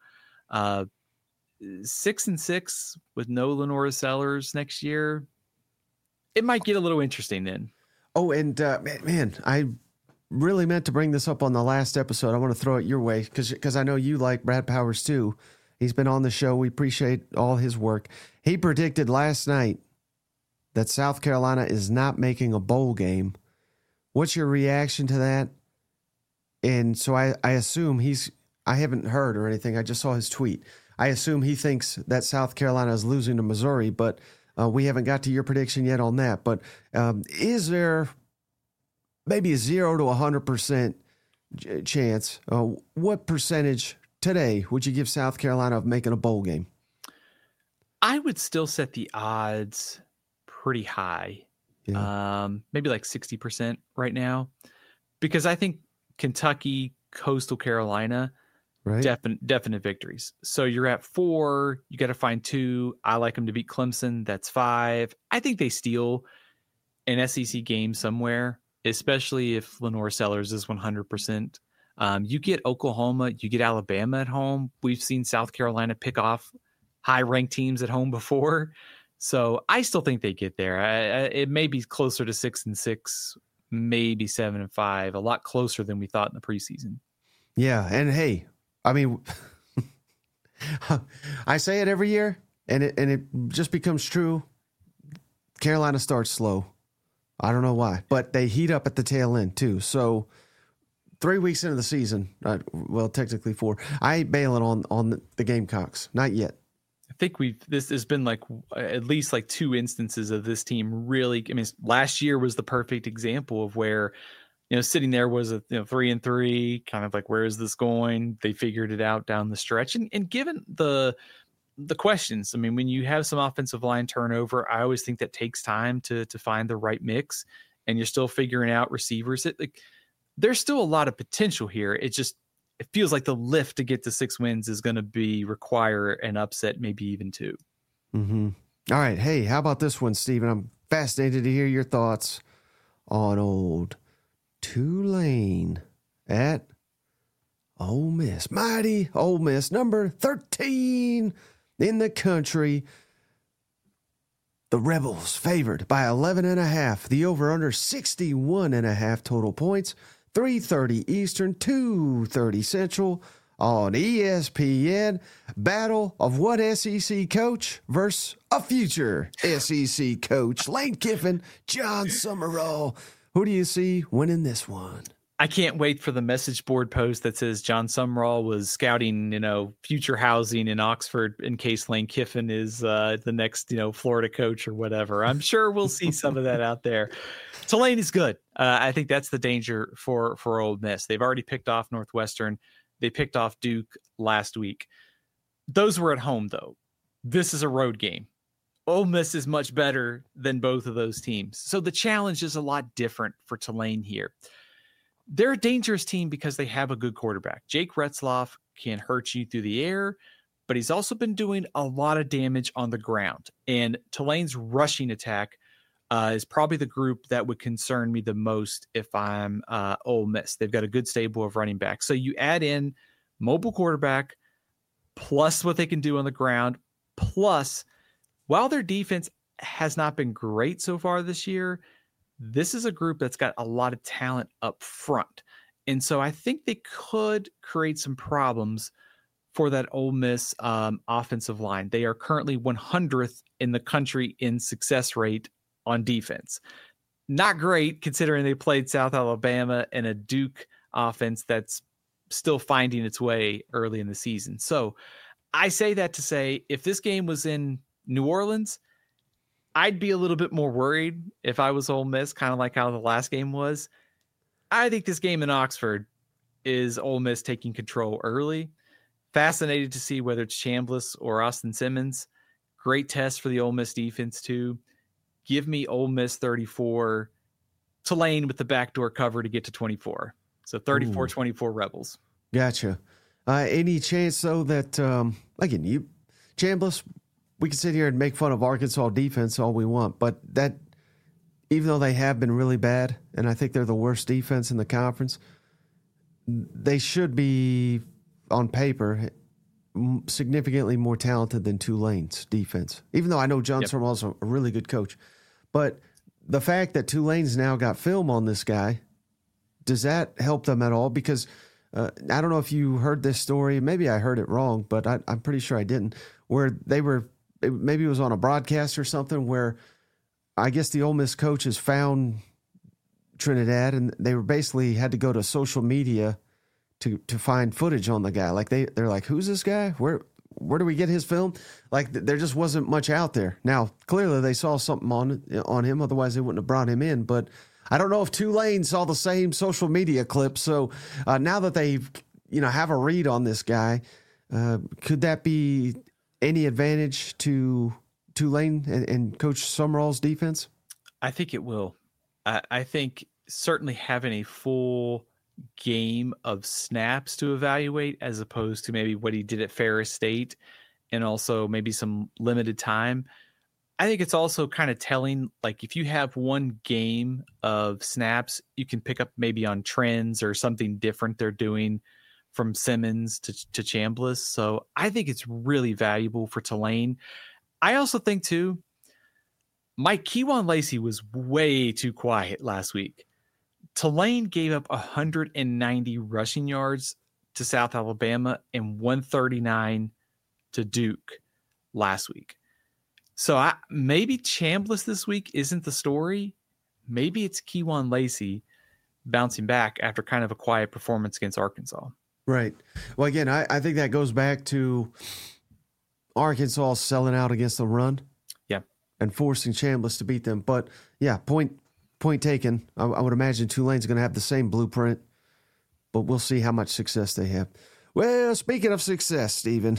6-6 with no Lenora Sellers next year, it might get a little interesting then. Oh, and man, I really meant to bring this up on the last episode. I want to throw it your way because I know you like Brad Powers too. He's been on the show. We appreciate all his work. He predicted last night that South Carolina is not making a bowl game. What's your reaction to that? And so I assume I haven't heard or anything. I just saw his tweet. I assume he thinks that South Carolina is losing to Missouri, but we haven't got to your prediction yet on that. But is there maybe a 0 to 100% chance? What percentage today would you give South Carolina of making a bowl game? I would still set the odds pretty high. Yeah. Maybe like 60% right now, because I think Kentucky, Coastal Carolina, right, definite victories. So you're at 4, you got to find 2. I like them to beat Clemson. That's 5. I think they steal an SEC game somewhere, especially if Lenore Sellers is 100%. You get Oklahoma, you get Alabama at home. We've seen South Carolina pick off high-ranked teams at home before. So I still think they get there. It may be closer to 6-6, maybe 7-5, a lot closer than we thought in the preseason. Yeah, and hey, I mean, I say it every year, and it just becomes true. Carolina starts slow. I don't know why, but they heat up at the tail end too. So 3 weeks into the season, well, technically 4, I ain't bailing on the Gamecocks. Not yet. I think this has been like at least like 2 instances of this team really. I mean, last year was the perfect example of where, sitting there was 3-3, kind of like, where is this going? They figured it out down the stretch. And given the questions, I mean, when you have some offensive line turnover, I always think that takes time to find the right mix, and you're still figuring out receivers. There's still a lot of potential here. It feels like the lift to get to 6 wins is going to require an upset, maybe even 2. Mm-hmm. All right. Hey, how about this one, Steven? I'm fascinated to hear your thoughts on old Tulane at Ole Miss. Mighty Ole Miss, number 13 in the country. The Rebels favored by 11.5. The over-under 61.5 total points. 3:30 Eastern, 2:30 Central on ESPN. Battle of what SEC coach versus a future SEC coach? Lane Kiffin, John Summerall. Who do you see winning this one? I can't wait for the message board post that says John Summerall was scouting, future housing in Oxford in case Lane Kiffin is the next, Florida coach or whatever. I'm sure we'll see some of that out there. Tulane is good. I think that's the danger for Ole Miss. They've already picked off Northwestern. They picked off Duke last week. Those were at home, though. This is a road game. Ole Miss is much better than both of those teams. So the challenge is a lot different for Tulane here. They're a dangerous team because they have a good quarterback. Jake Retzloff can hurt you through the air, but he's also been doing a lot of damage on the ground. And Tulane's rushing attack is probably the group that would concern me the most if I'm Ole Miss. They've got a good stable of running backs. So you add in mobile quarterback, plus what they can do on the ground, plus while their defense has not been great so far this year, this is a group that's got a lot of talent up front. And so I think they could create some problems for that Ole Miss offensive line. They are currently 100th in the country in success rate on defense. Not great considering they played South Alabama and a Duke offense that's still finding its way early in the season. So I say that to say, if this game was in New Orleans, I'd be a little bit more worried if I was Ole Miss, kind of like how the last game was. I think this game in Oxford is Ole Miss taking control early. Fascinated to see whether it's Chambliss or Austin Simmons. Great test for the Ole Miss defense too. Give me Ole Miss 34, Tulane with the backdoor cover to get to 24. So 34-24 Rebels. Gotcha. Any chance though that again, Chambliss, we can sit here and make fun of Arkansas defense all we want, but that even though they have been really bad, and I think they're the worst defense in the conference, they should be on paper significantly more talented than Tulane's defense. Even though I know John Summerall's a really good coach, but the fact that Tulane's now got film on this guy does that help them at all? Because I don't know if you heard this story. Maybe I heard it wrong, but I'm pretty sure I didn't. Where maybe it was on a broadcast or something where I guess the Ole Miss coaches found Trinidad and they were basically had to go to social media to find footage on the guy. Like they're like, who's this guy? Where do we get his film? Like there just wasn't much out there. Now, clearly they saw something on him. Otherwise they wouldn't have brought him in. But I don't know if Tulane saw the same social media clip. So now that they have a read on this guy, could that be any advantage to Tulane and Coach Summerall's defense? I think it will. I think certainly having a full game of snaps to evaluate as opposed to maybe what he did at Ferris State and also maybe some limited time. I think it's also kind of telling, like if you have one game of snaps, you can pick up maybe on trends or something different they're doing from Simmons to Chambliss. So I think it's really valuable for Tulane. I also think too, Mike Kewan Lacey was way too quiet last week. Tulane gave up 190 rushing yards to South Alabama and 139 to Duke last week. So maybe Chambliss this week isn't the story. Maybe it's Kewan Lacey bouncing back after kind of a quiet performance against Arkansas. Right. Well, again, I think that goes back to Arkansas selling out against the run. Yeah. And forcing Chambliss to beat them. But, yeah, point taken. I would imagine Tulane's going to have the same blueprint, but we'll see how much success they have. Well, speaking of success, Stephen,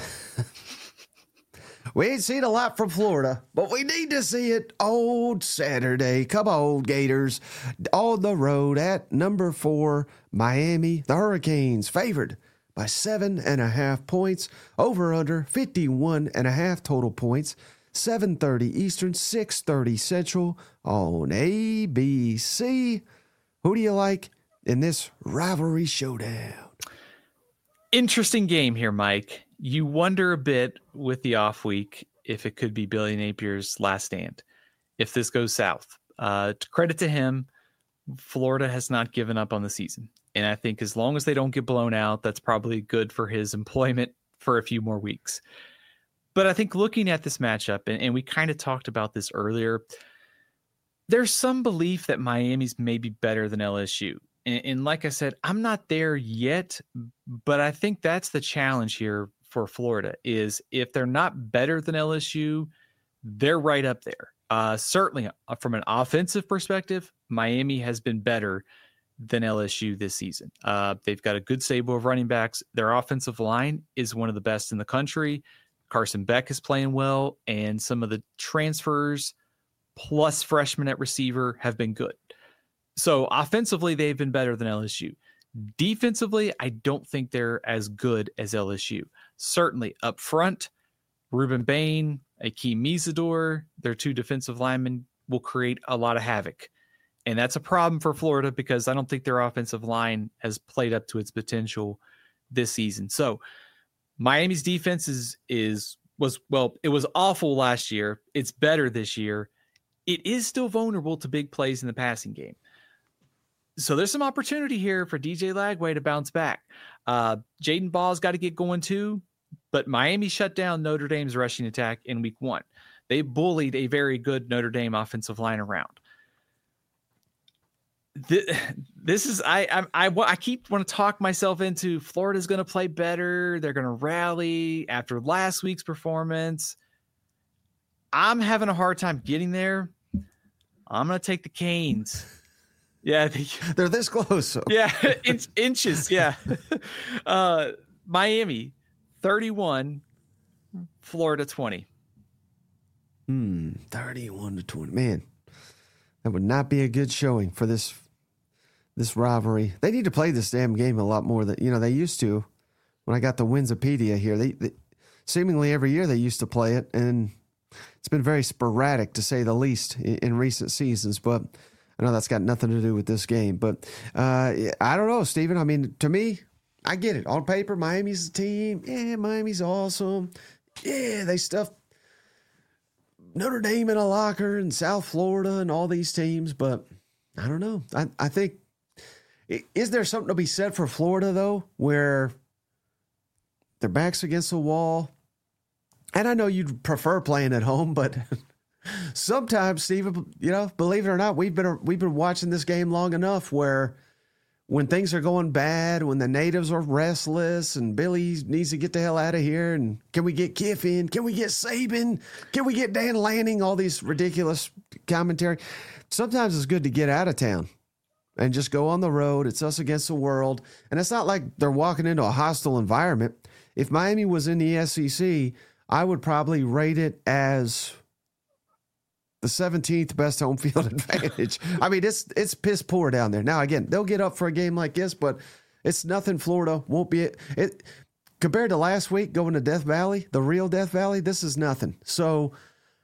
we ain't seen a lot from Florida, but we need to see it on Saturday. Come on, Gators. On the road at number 4, Miami. The Hurricanes favored by 7.5 points. Over under 51.5 total points. 7:30 Eastern, 6:30 Central on ABC. Who do you like in this rivalry showdown? Interesting game here, Mike. You wonder a bit with the off week if it could be Billy Napier's last stand, if this goes south. Credit to him, Florida has not given up on the season. And I think as long as they don't get blown out, that's probably good for his employment for a few more weeks. But I think looking at this matchup, and we kind of talked about this earlier, there's some belief that Miami's maybe better than LSU. And like I said, I'm not there yet, but I think that's the challenge here for Florida is if they're not better than LSU, they're right up there. Certainly from an offensive perspective, Miami has been better than LSU this season. They've got a good stable of running backs. Their offensive line is one of the best in the country. Carson Beck is playing well, and some of the transfers plus freshmen at receiver have been good. So offensively, they've been better than LSU. Defensively, I don't think they're as good as LSU. Certainly up front, Ruben Bain, Akeem Mesidor, their 2 defensive linemen will create a lot of havoc. And that's a problem for Florida because I don't think their offensive line has played up to its potential this season. So Miami's defense was awful last year. It's better this year. It is still vulnerable to big plays in the passing game. So there's some opportunity here for DJ Lagway to bounce back. Jaden Ball's got to get going too, but Miami shut down Notre Dame's rushing attack in week 1. They bullied a very good Notre Dame offensive line around. This is I keep want to talk myself into Florida's going to play better. They're going to rally after last week's performance. I'm having a hard time getting there. I'm going to take the Canes. Yeah, they're this close. So. Yeah, inches. Yeah, Miami 31, Florida 20. 31-20. Man, that would not be a good showing for this rivalry. They need to play this damn game a lot more than they used to. When I got the Winsipedia here, they seemingly every year they used to play it, and it's been very sporadic to say the least in recent seasons. But I know that's got nothing to do with this game. But I don't know, Stephen. I mean, to me, I get it. On paper, Miami's the team. Yeah, Miami's awesome. Yeah, they stuffed Notre Dame in a locker and South Florida and all these teams. But I don't know. I think Is there something to be said for Florida, though, where their back's against the wall? And I know you'd prefer playing at home, but sometimes, Steven, believe it or not, we've been watching this game long enough where when things are going bad, when the natives are restless and Billy needs to get the hell out of here, and can we get Kiffin? Can we get Saban? Can we get Dan Lanning? All these ridiculous commentary. Sometimes it's good to get out of town and just go on the road. It's us against the world. And it's not like they're walking into a hostile environment. If Miami was in the SEC, I would probably rate it as the 17th best home field advantage. I mean, it's piss poor down there. Now, again, they'll get up for a game like this, but it's nothing. Florida won't be it compared to last week going to Death Valley, the real Death Valley. This is nothing. So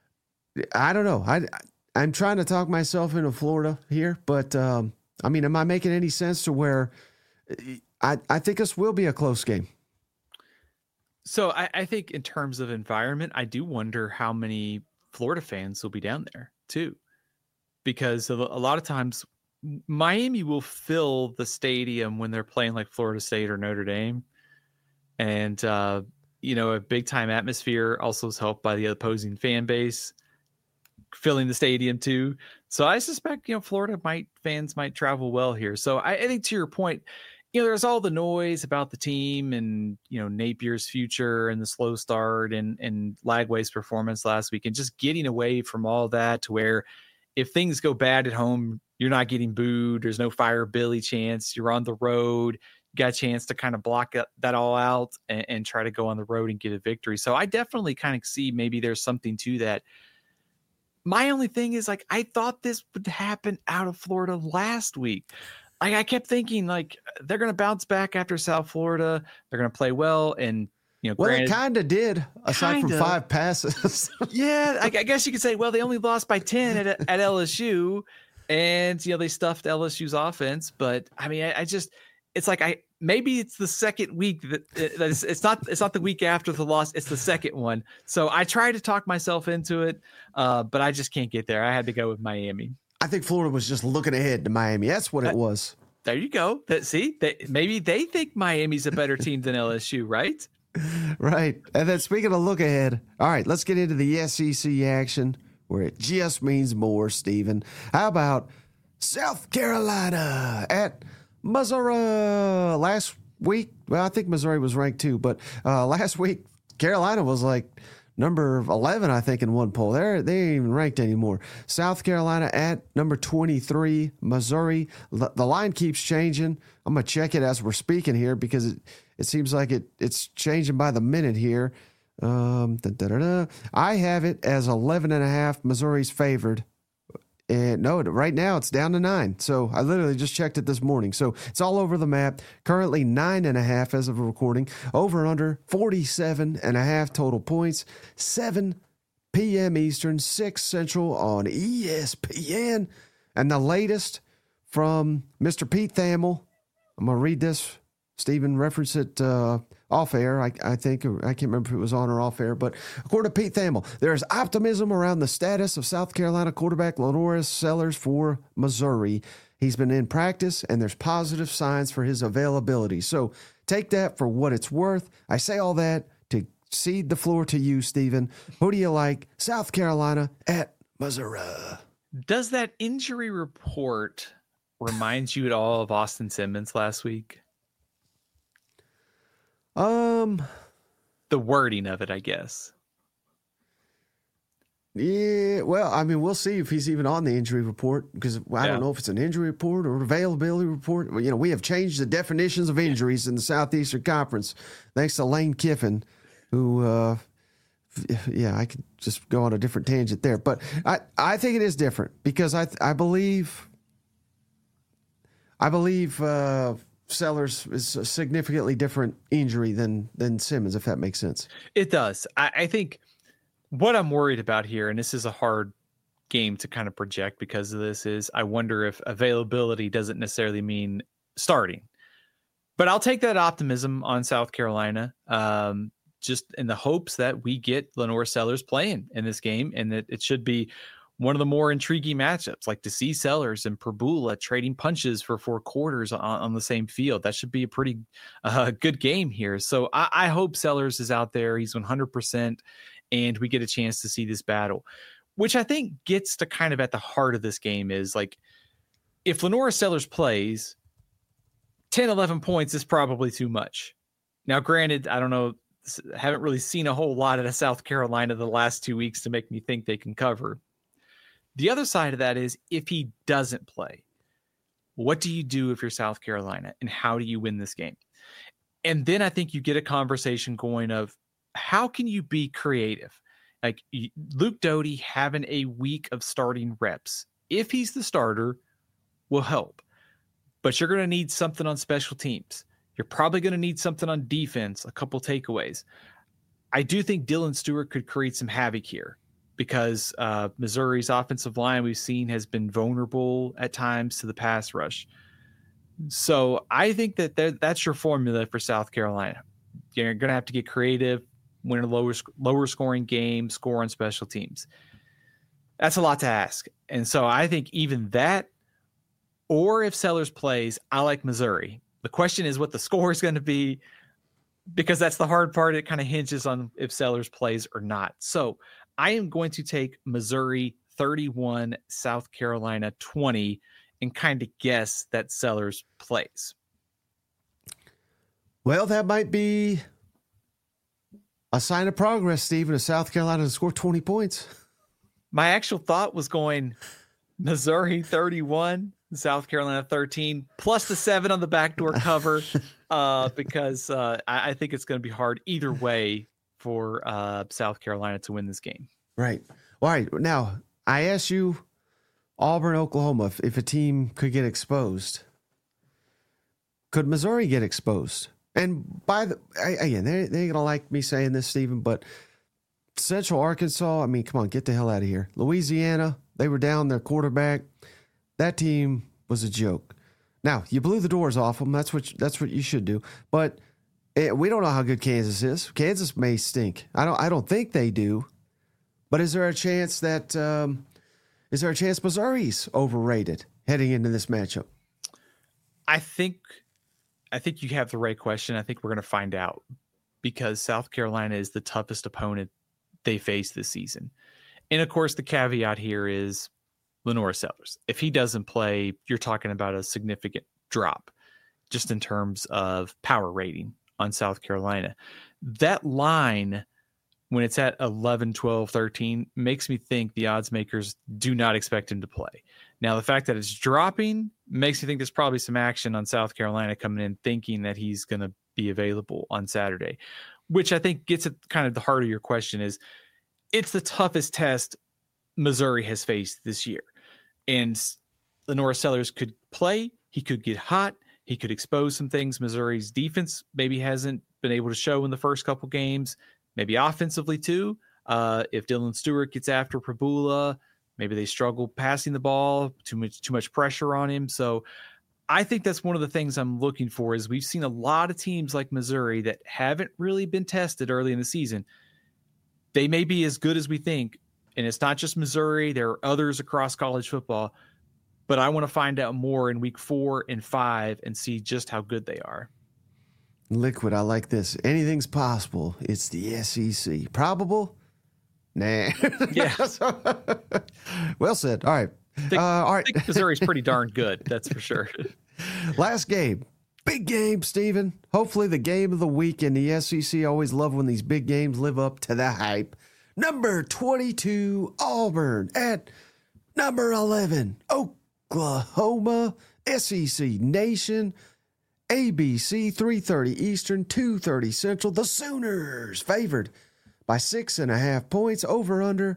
I don't know. I'm trying to talk myself into Florida here, but am I making any sense to where I think this will be a close game? So I think in terms of environment, I do wonder how many Florida fans will be down there too, because a lot of times Miami will fill the stadium when they're playing like Florida State or Notre Dame. And, a big time atmosphere also is helped by the opposing fan base filling the stadium too. So I suspect, Florida fans might travel well here. So I think to your point, there's all the noise about the team and, Napier's future and the slow start and Lagway's performance last week, and just getting away from all that to where if things go bad at home, you're not getting booed. There's no fire Billy chance. You're on the road. You got a chance to kind of block that all out and try to go on the road and get a victory. So I definitely kind of see maybe there's something to that. My only thing is, I thought this would happen out of Florida last week. I kept thinking, they're going to bounce back after South Florida. They're going to play well. And, granted, it kind of did, aside from 5 passes. Yeah, I guess you could say, well, they only lost by 10 at LSU. And, they stuffed LSU's offense. But, maybe it's the second week that it's not the week after the loss. It's the second one. So I try to talk myself into it, but I just can't get there. I had to go with Miami. I think Florida was just looking ahead to Miami. That's what it was. There you go. Maybe they think Miami's a better team than LSU, right? Right. And then speaking of look ahead, all right, let's get into the SEC action where it just means more, Steven. How about South Carolina at Missouri? Last week, well, I think Missouri was ranked too, but last week, Carolina was number 11, I think, in one poll. They ain't even ranked anymore. South Carolina at number 23. Missouri. The line keeps changing. I'm going to check it as we're speaking here because it seems like it's changing by the minute here. I have it as 11.5. Missouri's favored. And no, right now it's down to 9. So I literally just checked it this morning. So it's all over the map. Currently 9.5 as of recording. Over and under 47.5 total points. 7 p.m. Eastern, 6 Central on ESPN. And the latest from Mr. Pete Thamel. I'm going to read this. Stephen referenced it off air, I think. I can't remember if it was on or off air. But according to Pete Thamel, there is optimism around the status of South Carolina quarterback LaNorris Sellers for Missouri. He's been in practice, and there's positive signs for his availability. So take that for what it's worth. I say all that to cede the floor to you, Stephen. Who do you like? South Carolina at Missouri. Does that injury report remind you at all of Austin Simmons last week? The wording of it, I guess. Yeah, well, we'll see if he's even on the injury report because I don't know if it's an injury report or an availability report. We have changed the definitions of injuries in the Southeastern Conference thanks to Lane Kiffin, who, I could just go on a different tangent there. But I think it is different because I believe Sellers is a significantly different injury than Simmons, if that makes sense. It does. I think what I'm worried about here, and this is a hard game to kind of project because of this, is I wonder if availability doesn't necessarily mean starting. But I'll take that optimism on South Carolina, just in the hopes that we get LaNorris Sellers playing in this game and that it should be one of the more intriguing matchups, like to see Sellers and Pribula trading punches for 4 quarters on the same field. That should be a pretty good game here. So I hope Sellers is out there. He's 100%, and we get a chance to see this battle, which I think gets to kind of at the heart of this game is like, if Lenora Sellers plays, 10, 11 points is probably too much. Now, granted, I don't know, haven't really seen a whole lot out of South Carolina the last 2 weeks to make me think they can cover. The other side of that is if he doesn't play, what do you do if you're South Carolina, and how do you win this game? And then I think you get a conversation going of how can you be creative? Like Luke Doty having a week of starting reps, if he's the starter, will help. But you're going to need something on special teams. You're probably going to need something on defense, a couple takeaways. I do think Dylan Stewart could create some havoc here because Missouri's offensive line we've seen has been vulnerable at times to the pass rush. So I think that that's your formula for South Carolina. You're going to have to get creative, win a lower scoring game, score on special teams. That's a lot to ask. And so I think even that, or if Sellers plays, I like Missouri. The question is what the score is going to be, because that's the hard part. It kind of hinges on if Sellers plays or not. So I am going to take Missouri 31, South Carolina 20, and kind of guess that Sellers plays. Well, that might be a sign of progress, Stephen, if South Carolina to score 20 points. My actual thought was going Missouri 31, South Carolina 13, plus the 7 on the backdoor cover, because I think it's going to be hard either way for South Carolina to win this game. Right. All right. Now, I asked you, Auburn, Oklahoma, if a team could get exposed. Could Missouri get exposed? And again, they ain't going to like me saying this, Stephen, but Central Arkansas, I mean, come on, get the hell out of here. Louisiana, they were down their quarterback. That team was a joke. Now, you blew the doors off them. That's what you should do. But we don't know how good Kansas is. Kansas may stink. I don't think they do. But is there a chance Missouri's overrated heading into this matchup? I think you have the right question. I think we're going to find out, because South Carolina is the toughest opponent they face this season. And of course, the caveat here is Lenora Sellers. If he doesn't play, you're talking about a significant drop just in terms of power rating on South Carolina. That line, when it's at 11, 12, 13, makes me think the odds makers do not expect him to play. Now, the fact that it's dropping makes me think there's probably some action on South Carolina coming in thinking that he's going to be available on Saturday, which I think gets at kind of the heart of your question is it's the toughest test Missouri has faced this year. And Lenora Sellers could play. He could get hot. He could expose some things Missouri's defense maybe hasn't been able to show in the first couple games, maybe offensively too. If Dylan Stewart gets after Pribula, maybe they struggle passing the ball, too much pressure on him. So I think that's one of the things I'm looking for is we've seen a lot of teams like Missouri that haven't really been tested early in the season. They may be as good as we think, and it's not just Missouri. There are others across college football, but I want to find out more in week 4 and 5 and see just how good they are. Liquid, I like this. Anything's possible. It's the SEC. Probable? Nah. Yeah. Well said. All right. I think Missouri's pretty darn good. That's for sure. Last game. Big game, Stephen. Hopefully the game of the week in the SEC. Always love when these big games live up to the hype. Number 22, Auburn at number 11, Oklahoma, SEC Nation, ABC, 3:30 Eastern, 2:30 Central. The Sooners favored by 6.5 points, over under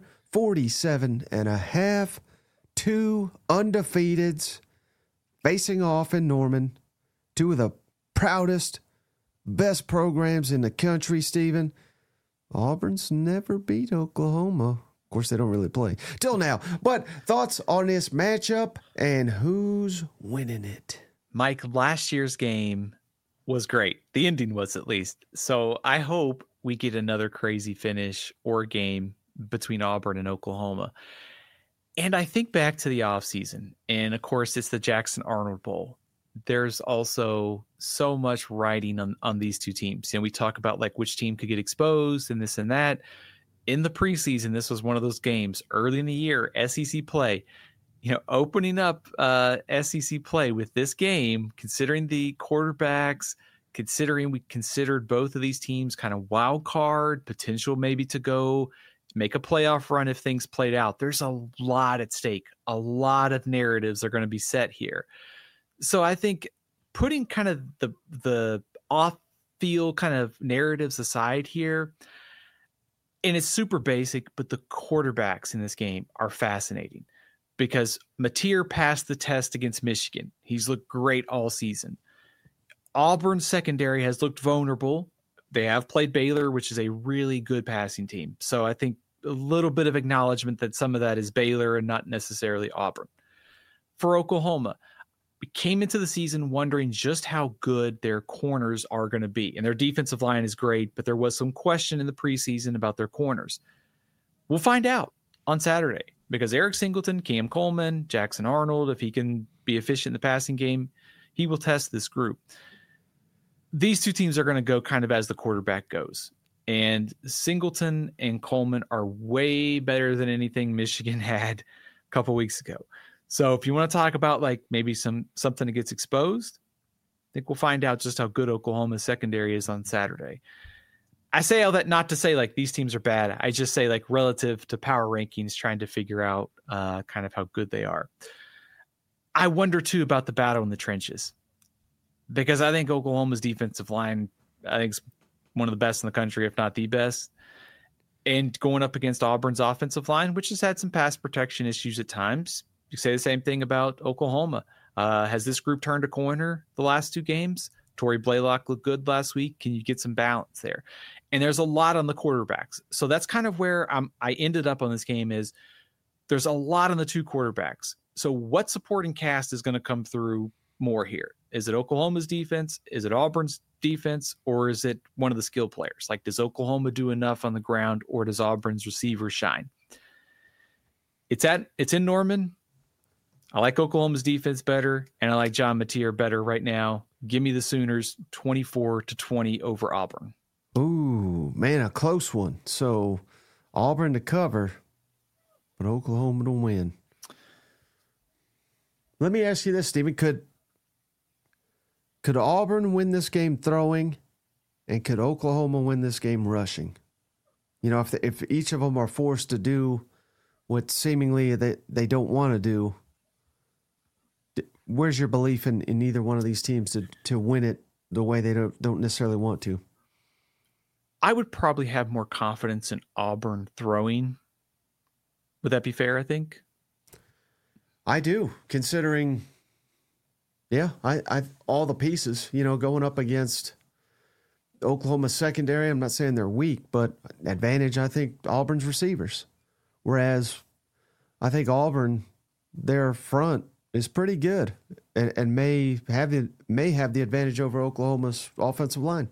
47.5. 2 undefeateds facing off in Norman. 2 of the proudest, best programs in the country, Stephen. Auburn's never beat Oklahoma. Of course, they don't really play till now. But thoughts on this matchup and who's winning it? Mike, last year's game was great. The ending was, at least. So I hope we get another crazy finish or game between Auburn and Oklahoma. And I think back to the offseason, and of course, it's the Jackson Arnold Bowl. There's also so much riding on these two teams. We talk about like which team could get exposed and this and that. In the preseason, this was one of those games early in the year, SEC play. Opening up SEC play with this game, considering the quarterbacks, considering we considered both of these teams kind of wild card potential, maybe to go make a playoff run if things played out. There's a lot at stake. A lot of narratives are going to be set here. So I think putting kind of the off-field kind of narratives aside here, and it's super basic, but the quarterbacks in this game are fascinating because Mateer passed the test against Michigan. He's looked great all season. Auburn's secondary has looked vulnerable. They have played Baylor, which is a really good passing team. So I think a little bit of acknowledgement that some of that is Baylor and not necessarily Auburn. For Oklahoma, we came into the season wondering just how good their corners are going to be. And their defensive line is great, but there was some question in the preseason about their corners. We'll find out on Saturday because Eric Singleton, Cam Coleman, Jackson Arnold, if he can be efficient in the passing game, he will test this group. These two teams are going to go kind of as the quarterback goes. And Singleton and Coleman are way better than anything Michigan had a couple weeks ago. So if you want to talk about like maybe something that gets exposed, I think we'll find out just how good Oklahoma's secondary is on Saturday. I say all that not to say like these teams are bad. I just say like relative to power rankings, trying to figure out kind of how good they are. I wonder too about the battle in the trenches because I think Oklahoma's defensive line, I think is one of the best in the country, if not the best. And going up against Auburn's offensive line, which has had some pass protection issues at times. You say the same thing about Oklahoma. Has this group turned a corner the last two games? Torrey Blaylock looked good last week. Can you get some balance there? And there's a lot on the quarterbacks. So that's kind of where I ended up on this game is there's a lot on the two quarterbacks. So what supporting cast is going to come through more here? Is it Oklahoma's defense? Is it Auburn's defense? Or is it one of the skill players? Like, does Oklahoma do enough on the ground or does Auburn's receivers shine? It's in Norman. I like Oklahoma's defense better, and I like John Mateer better right now. Give me the Sooners 24-20 over Auburn. Ooh, man, a close one. So Auburn to cover, but Oklahoma to win. Let me ask you this, Stephen. Could Auburn win this game throwing, and could Oklahoma win this game rushing? If each of them are forced to do what seemingly they don't want to do, where's your belief in either one of these teams to win it the way they don't necessarily want to? I would probably have more confidence in Auburn throwing. Would that be fair, I think? I do, considering, I all the pieces, going up against Oklahoma secondary. I'm not saying they're weak, but advantage, I think, Auburn's receivers. Whereas I think Auburn, their front is pretty good and may have the advantage over Oklahoma's offensive line.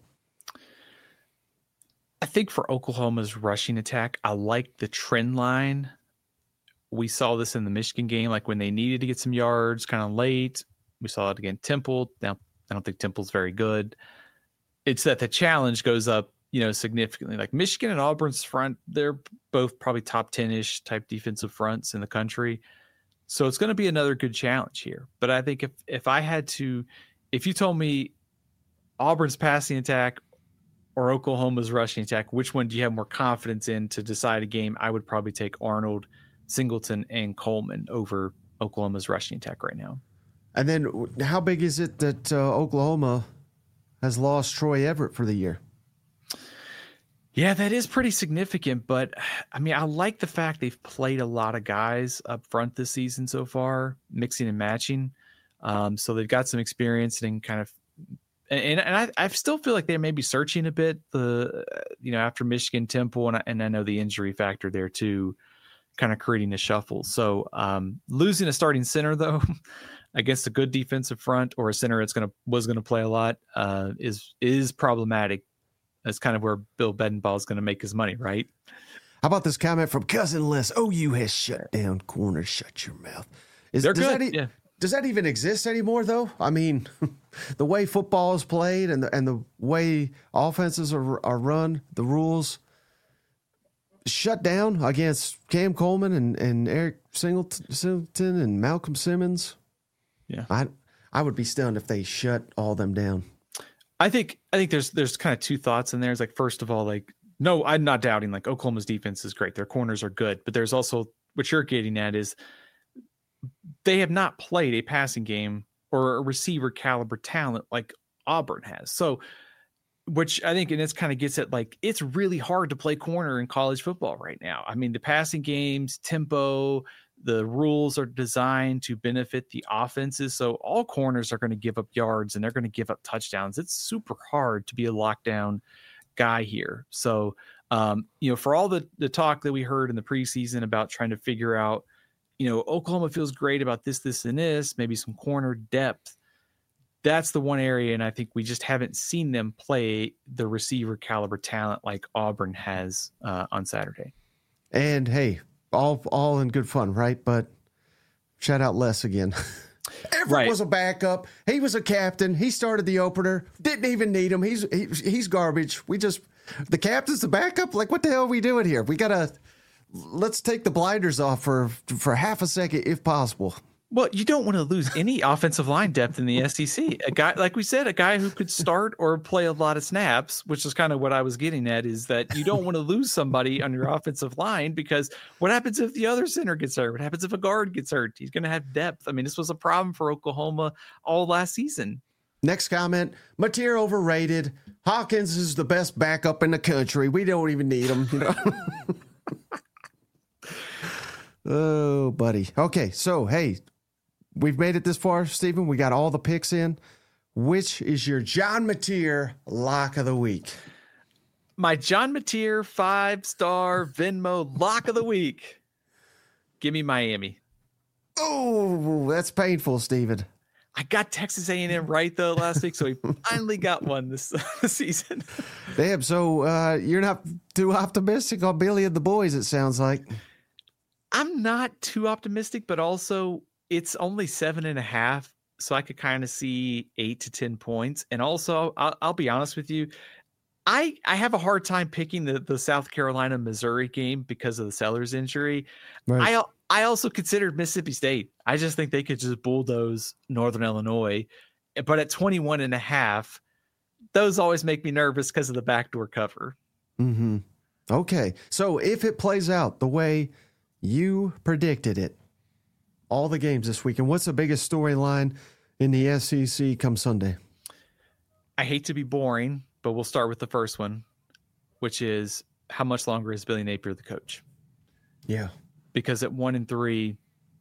I think for Oklahoma's rushing attack, I like the trend line. We saw this in the Michigan game, like when they needed to get some yards kind of late. We saw it against Temple. Now, I don't think Temple's very good. It's that the challenge goes up, significantly. Like Michigan and Auburn's front, they're both probably top 10-ish type defensive fronts in the country. So it's going to be another good challenge here. But I think if you told me Auburn's passing attack or Oklahoma's rushing attack, which one do you have more confidence in to decide a game? I would probably take Arnold, Singleton, and Coleman over Oklahoma's rushing attack right now. And then how big is it that Oklahoma has lost Troy Everett for the year? Yeah, that is pretty significant, but I like the fact they've played a lot of guys up front this season so far, mixing and matching. So they've got some experience and kind of, and I still feel like they may be searching a bit after Michigan, Temple, and I know the injury factor there too, kind of creating a shuffle. So losing a starting center though, against a good defensive front or a center that's was going to play a lot is problematic. That's kind of where Bill Bedenbaugh is going to make his money, right? How about this comment from Cousin Les? OU has shut down corners. Shut your mouth. They're good. Does that even exist anymore, though? I mean, the way football is played and the way offenses are run, the rules shut down against Cam Coleman and Eric Singleton and Malcolm Simmons. Yeah, I would be stunned if they shut all them down. I think there's kind of two thoughts in there. It's like, first of all, like, no, I'm not doubting like Oklahoma's defense is great. Their corners are good, but there's also what you're getting at is they have not played a passing game or a receiver caliber talent like Auburn has. So, which I think, and this kind of gets at like, it's really hard to play corner in college football right now. I mean, the passing games, tempo, the rules are designed to benefit the offenses. So all corners are going to give up yards and they're going to give up touchdowns. It's super hard to be a lockdown guy here. So, for all the talk that we heard in the preseason about trying to figure out, Oklahoma feels great about this, and this, maybe some corner depth. That's the one area, and I think we just haven't seen them play the receiver caliber talent like Auburn has on Saturday. And hey, all in good fun, right? But shout out Les again. Everett was a backup. He was a captain. He started the opener. Didn't even need him. He's garbage. The captain's the backup. Like, what the hell are we doing here? Let's take the blinders off for half a second, if possible. Well, you don't want to lose any offensive line depth in the SEC. A guy, like we said, a guy who could start or play a lot of snaps, which is kind of what I was getting at, is that you don't want to lose somebody on your offensive line, because what happens if the other center gets hurt? What happens if a guard gets hurt? He's going to have depth. I mean, this was a problem for Oklahoma all last season. Next comment, Mateer overrated. Hawkins is the best backup in the country. We don't even need him, Oh, buddy. Okay, so, hey, we've made it this far, Stephen. We got all the picks in. Which is your John Mateer lock of the week? My John Mateer 5-star Venmo lock of the week. Give me Miami. Oh, that's painful, Stephen. I got Texas A&M right, though, last week, so we finally got one this season. Damn, so you're not too optimistic on Billy and the boys, it sounds like. I'm not too optimistic, but also it's only 7.5, so I could kind of see 8 to 10 points. And also, I'll be honest with you, I have a hard time picking the South Carolina Missouri game because of the Sellers injury. Right. I also considered Mississippi State. I just think they could just bulldoze Northern Illinois, but at 21.5, those always make me nervous because of the backdoor cover. Mm-hmm. Okay, so if it plays out the way you predicted it, all the games this weekend, what's the biggest storyline in the SEC come Sunday? I hate to be boring, but we'll start with the first one, which is how much longer is Billy Napier the coach? Yeah. Because at 1-3,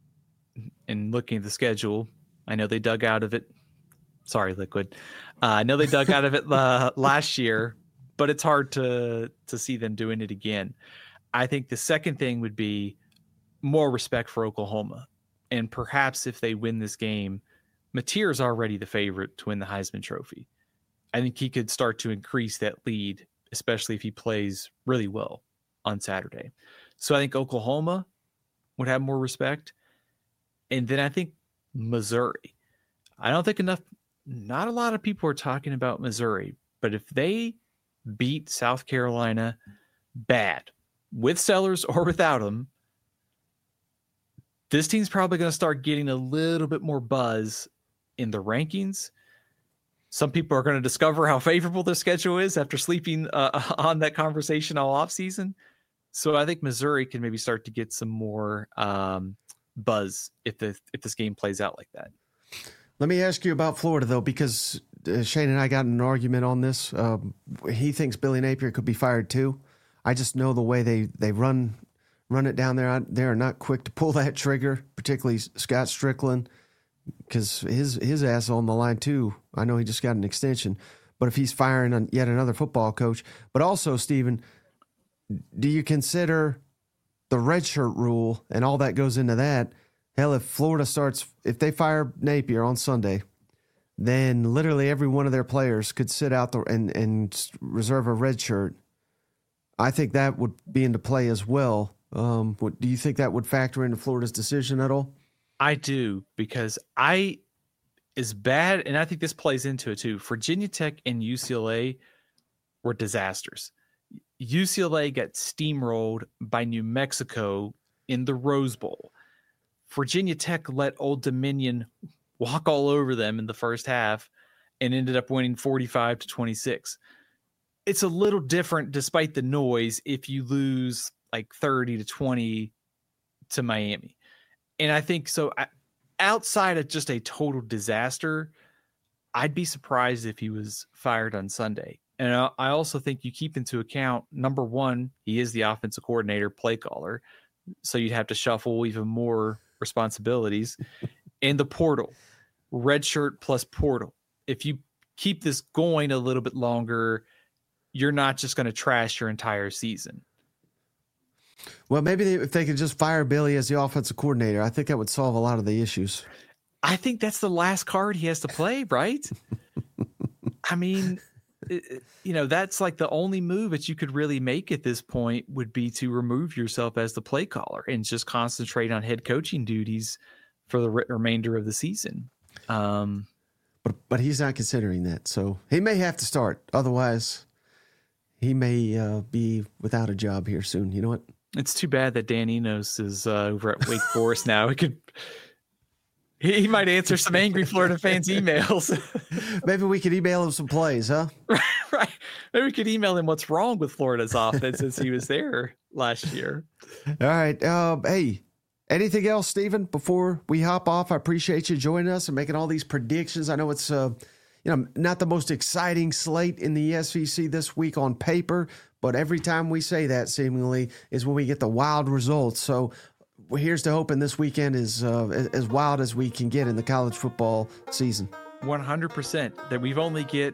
and looking at the schedule, I know they dug out of it. Sorry, Liquid. I know they dug out of it last year, but it's hard to see them doing it again. I think the second thing would be more respect for Oklahoma. And perhaps if they win this game, Mateer is already the favorite to win the Heisman Trophy. I think he could start to increase that lead, especially if he plays really well on Saturday. So I think Oklahoma would have more respect. And then I think Missouri. I don't think not a lot of people are talking about Missouri, but if they beat South Carolina bad, with Sellers or without him, this team's probably going to start getting a little bit more buzz in the rankings. Some people are going to discover how favorable their schedule is after sleeping on that conversation all offseason. So I think Missouri can maybe start to get some more buzz if this game plays out like that. Let me ask you about Florida, though, because Shane and I got in an argument on this. He thinks Billy Napier could be fired too. I just know the way they run it down there. They are not quick to pull that trigger, particularly Scott Strickland, because his ass is on the line too. I know he just got an extension, but if he's firing on yet another football coach. But also, Stephen, do you consider the redshirt rule and all that goes into that? Hell, if they fire Napier on Sunday, then literally every one of their players could sit out and reserve a red shirt. I think that would be into play as well. Do you think that would factor into Florida's decision at all? I do, because as bad, and I think this plays into it too, Virginia Tech and UCLA were disasters. UCLA got steamrolled by New Mexico in the Rose Bowl. Virginia Tech let Old Dominion walk all over them in the first half and ended up winning 45-26. It's a little different despite the noise if you lose like 30-20 to Miami. And I think so outside of just a total disaster, I'd be surprised if he was fired on Sunday. And I also think you keep into account, number one, he is the offensive coordinator, play caller. So you'd have to shuffle even more responsibilities. And the portal, redshirt plus portal. If you keep this going a little bit longer, you're not just going to trash your entire season. Well, maybe if they could just fire Billy as the offensive coordinator, I think that would solve a lot of the issues. I think that's the last card he has to play, right? I mean, that's like the only move that you could really make at this point would be to remove yourself as the play caller and just concentrate on head coaching duties for the remainder of the season. But he's not considering that, so he may have to start. Otherwise, he may be without a job here soon. You know what? It's too bad that Dan Enos is over at Wake Forest now. He might answer some angry Florida fans' emails. Maybe we could email him some plays, huh? Right. Maybe we could email him what's wrong with Florida's offense since he was there last year. All right. Hey, anything else, Stephen, before we hop off? I appreciate you joining us and making all these predictions. I know it's not the most exciting slate in the SEC this week on paper, but every time we say that, seemingly, is when we get the wild results. So here's to hoping this weekend is as wild as we can get in the college football season. 100%. That we've only get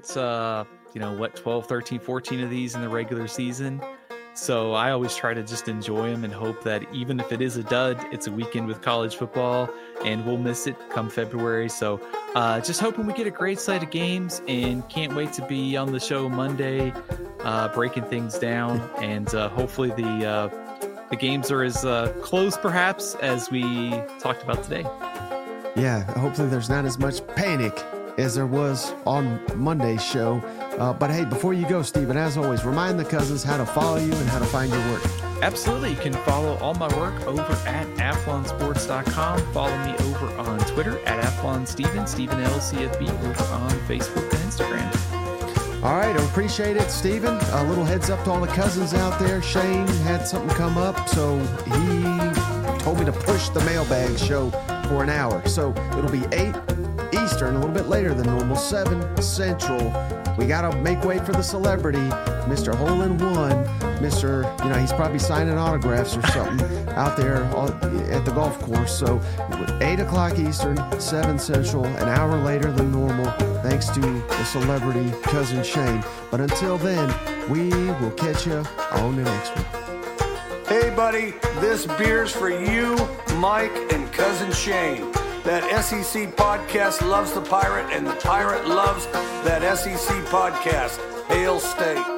12, 13, 14 of these in the regular season. So I always try to just enjoy them and hope that even if it is a dud, it's a weekend with college football and we'll miss it come February. So just hoping we get a great slate of games and can't wait to be on the show Monday, breaking things down. And hopefully the games are as close perhaps as we talked about today. Yeah, hopefully there's not as much panic as there was on Monday's show. But hey, before you go, Stephen, as always, remind the cousins how to follow you and how to find your work. Absolutely. You can follow all my work over at athlonsports.com. Follow me over on Twitter at athlonsteven, Stephen LCFB, over on Facebook and Instagram. All right, I appreciate it, Stephen. A little heads up to all the cousins out there. Shane had something come up, so he told me to push the mailbag show for an hour. So it'll be 8 Eastern, a little bit later than normal, 7 Central. We got to make way for the celebrity, Mr. Hole in One, he's probably signing autographs or something out there at the golf course. So 8 o'clock Eastern, 7 Central, an hour later than normal, thanks to the celebrity Cousin Shane. But until then, we will catch you on the next one. Hey, buddy, this beer's for you, Mike, and Cousin Shane. That SEC podcast loves the Pirate, and the Pirate loves that SEC podcast. Hail State.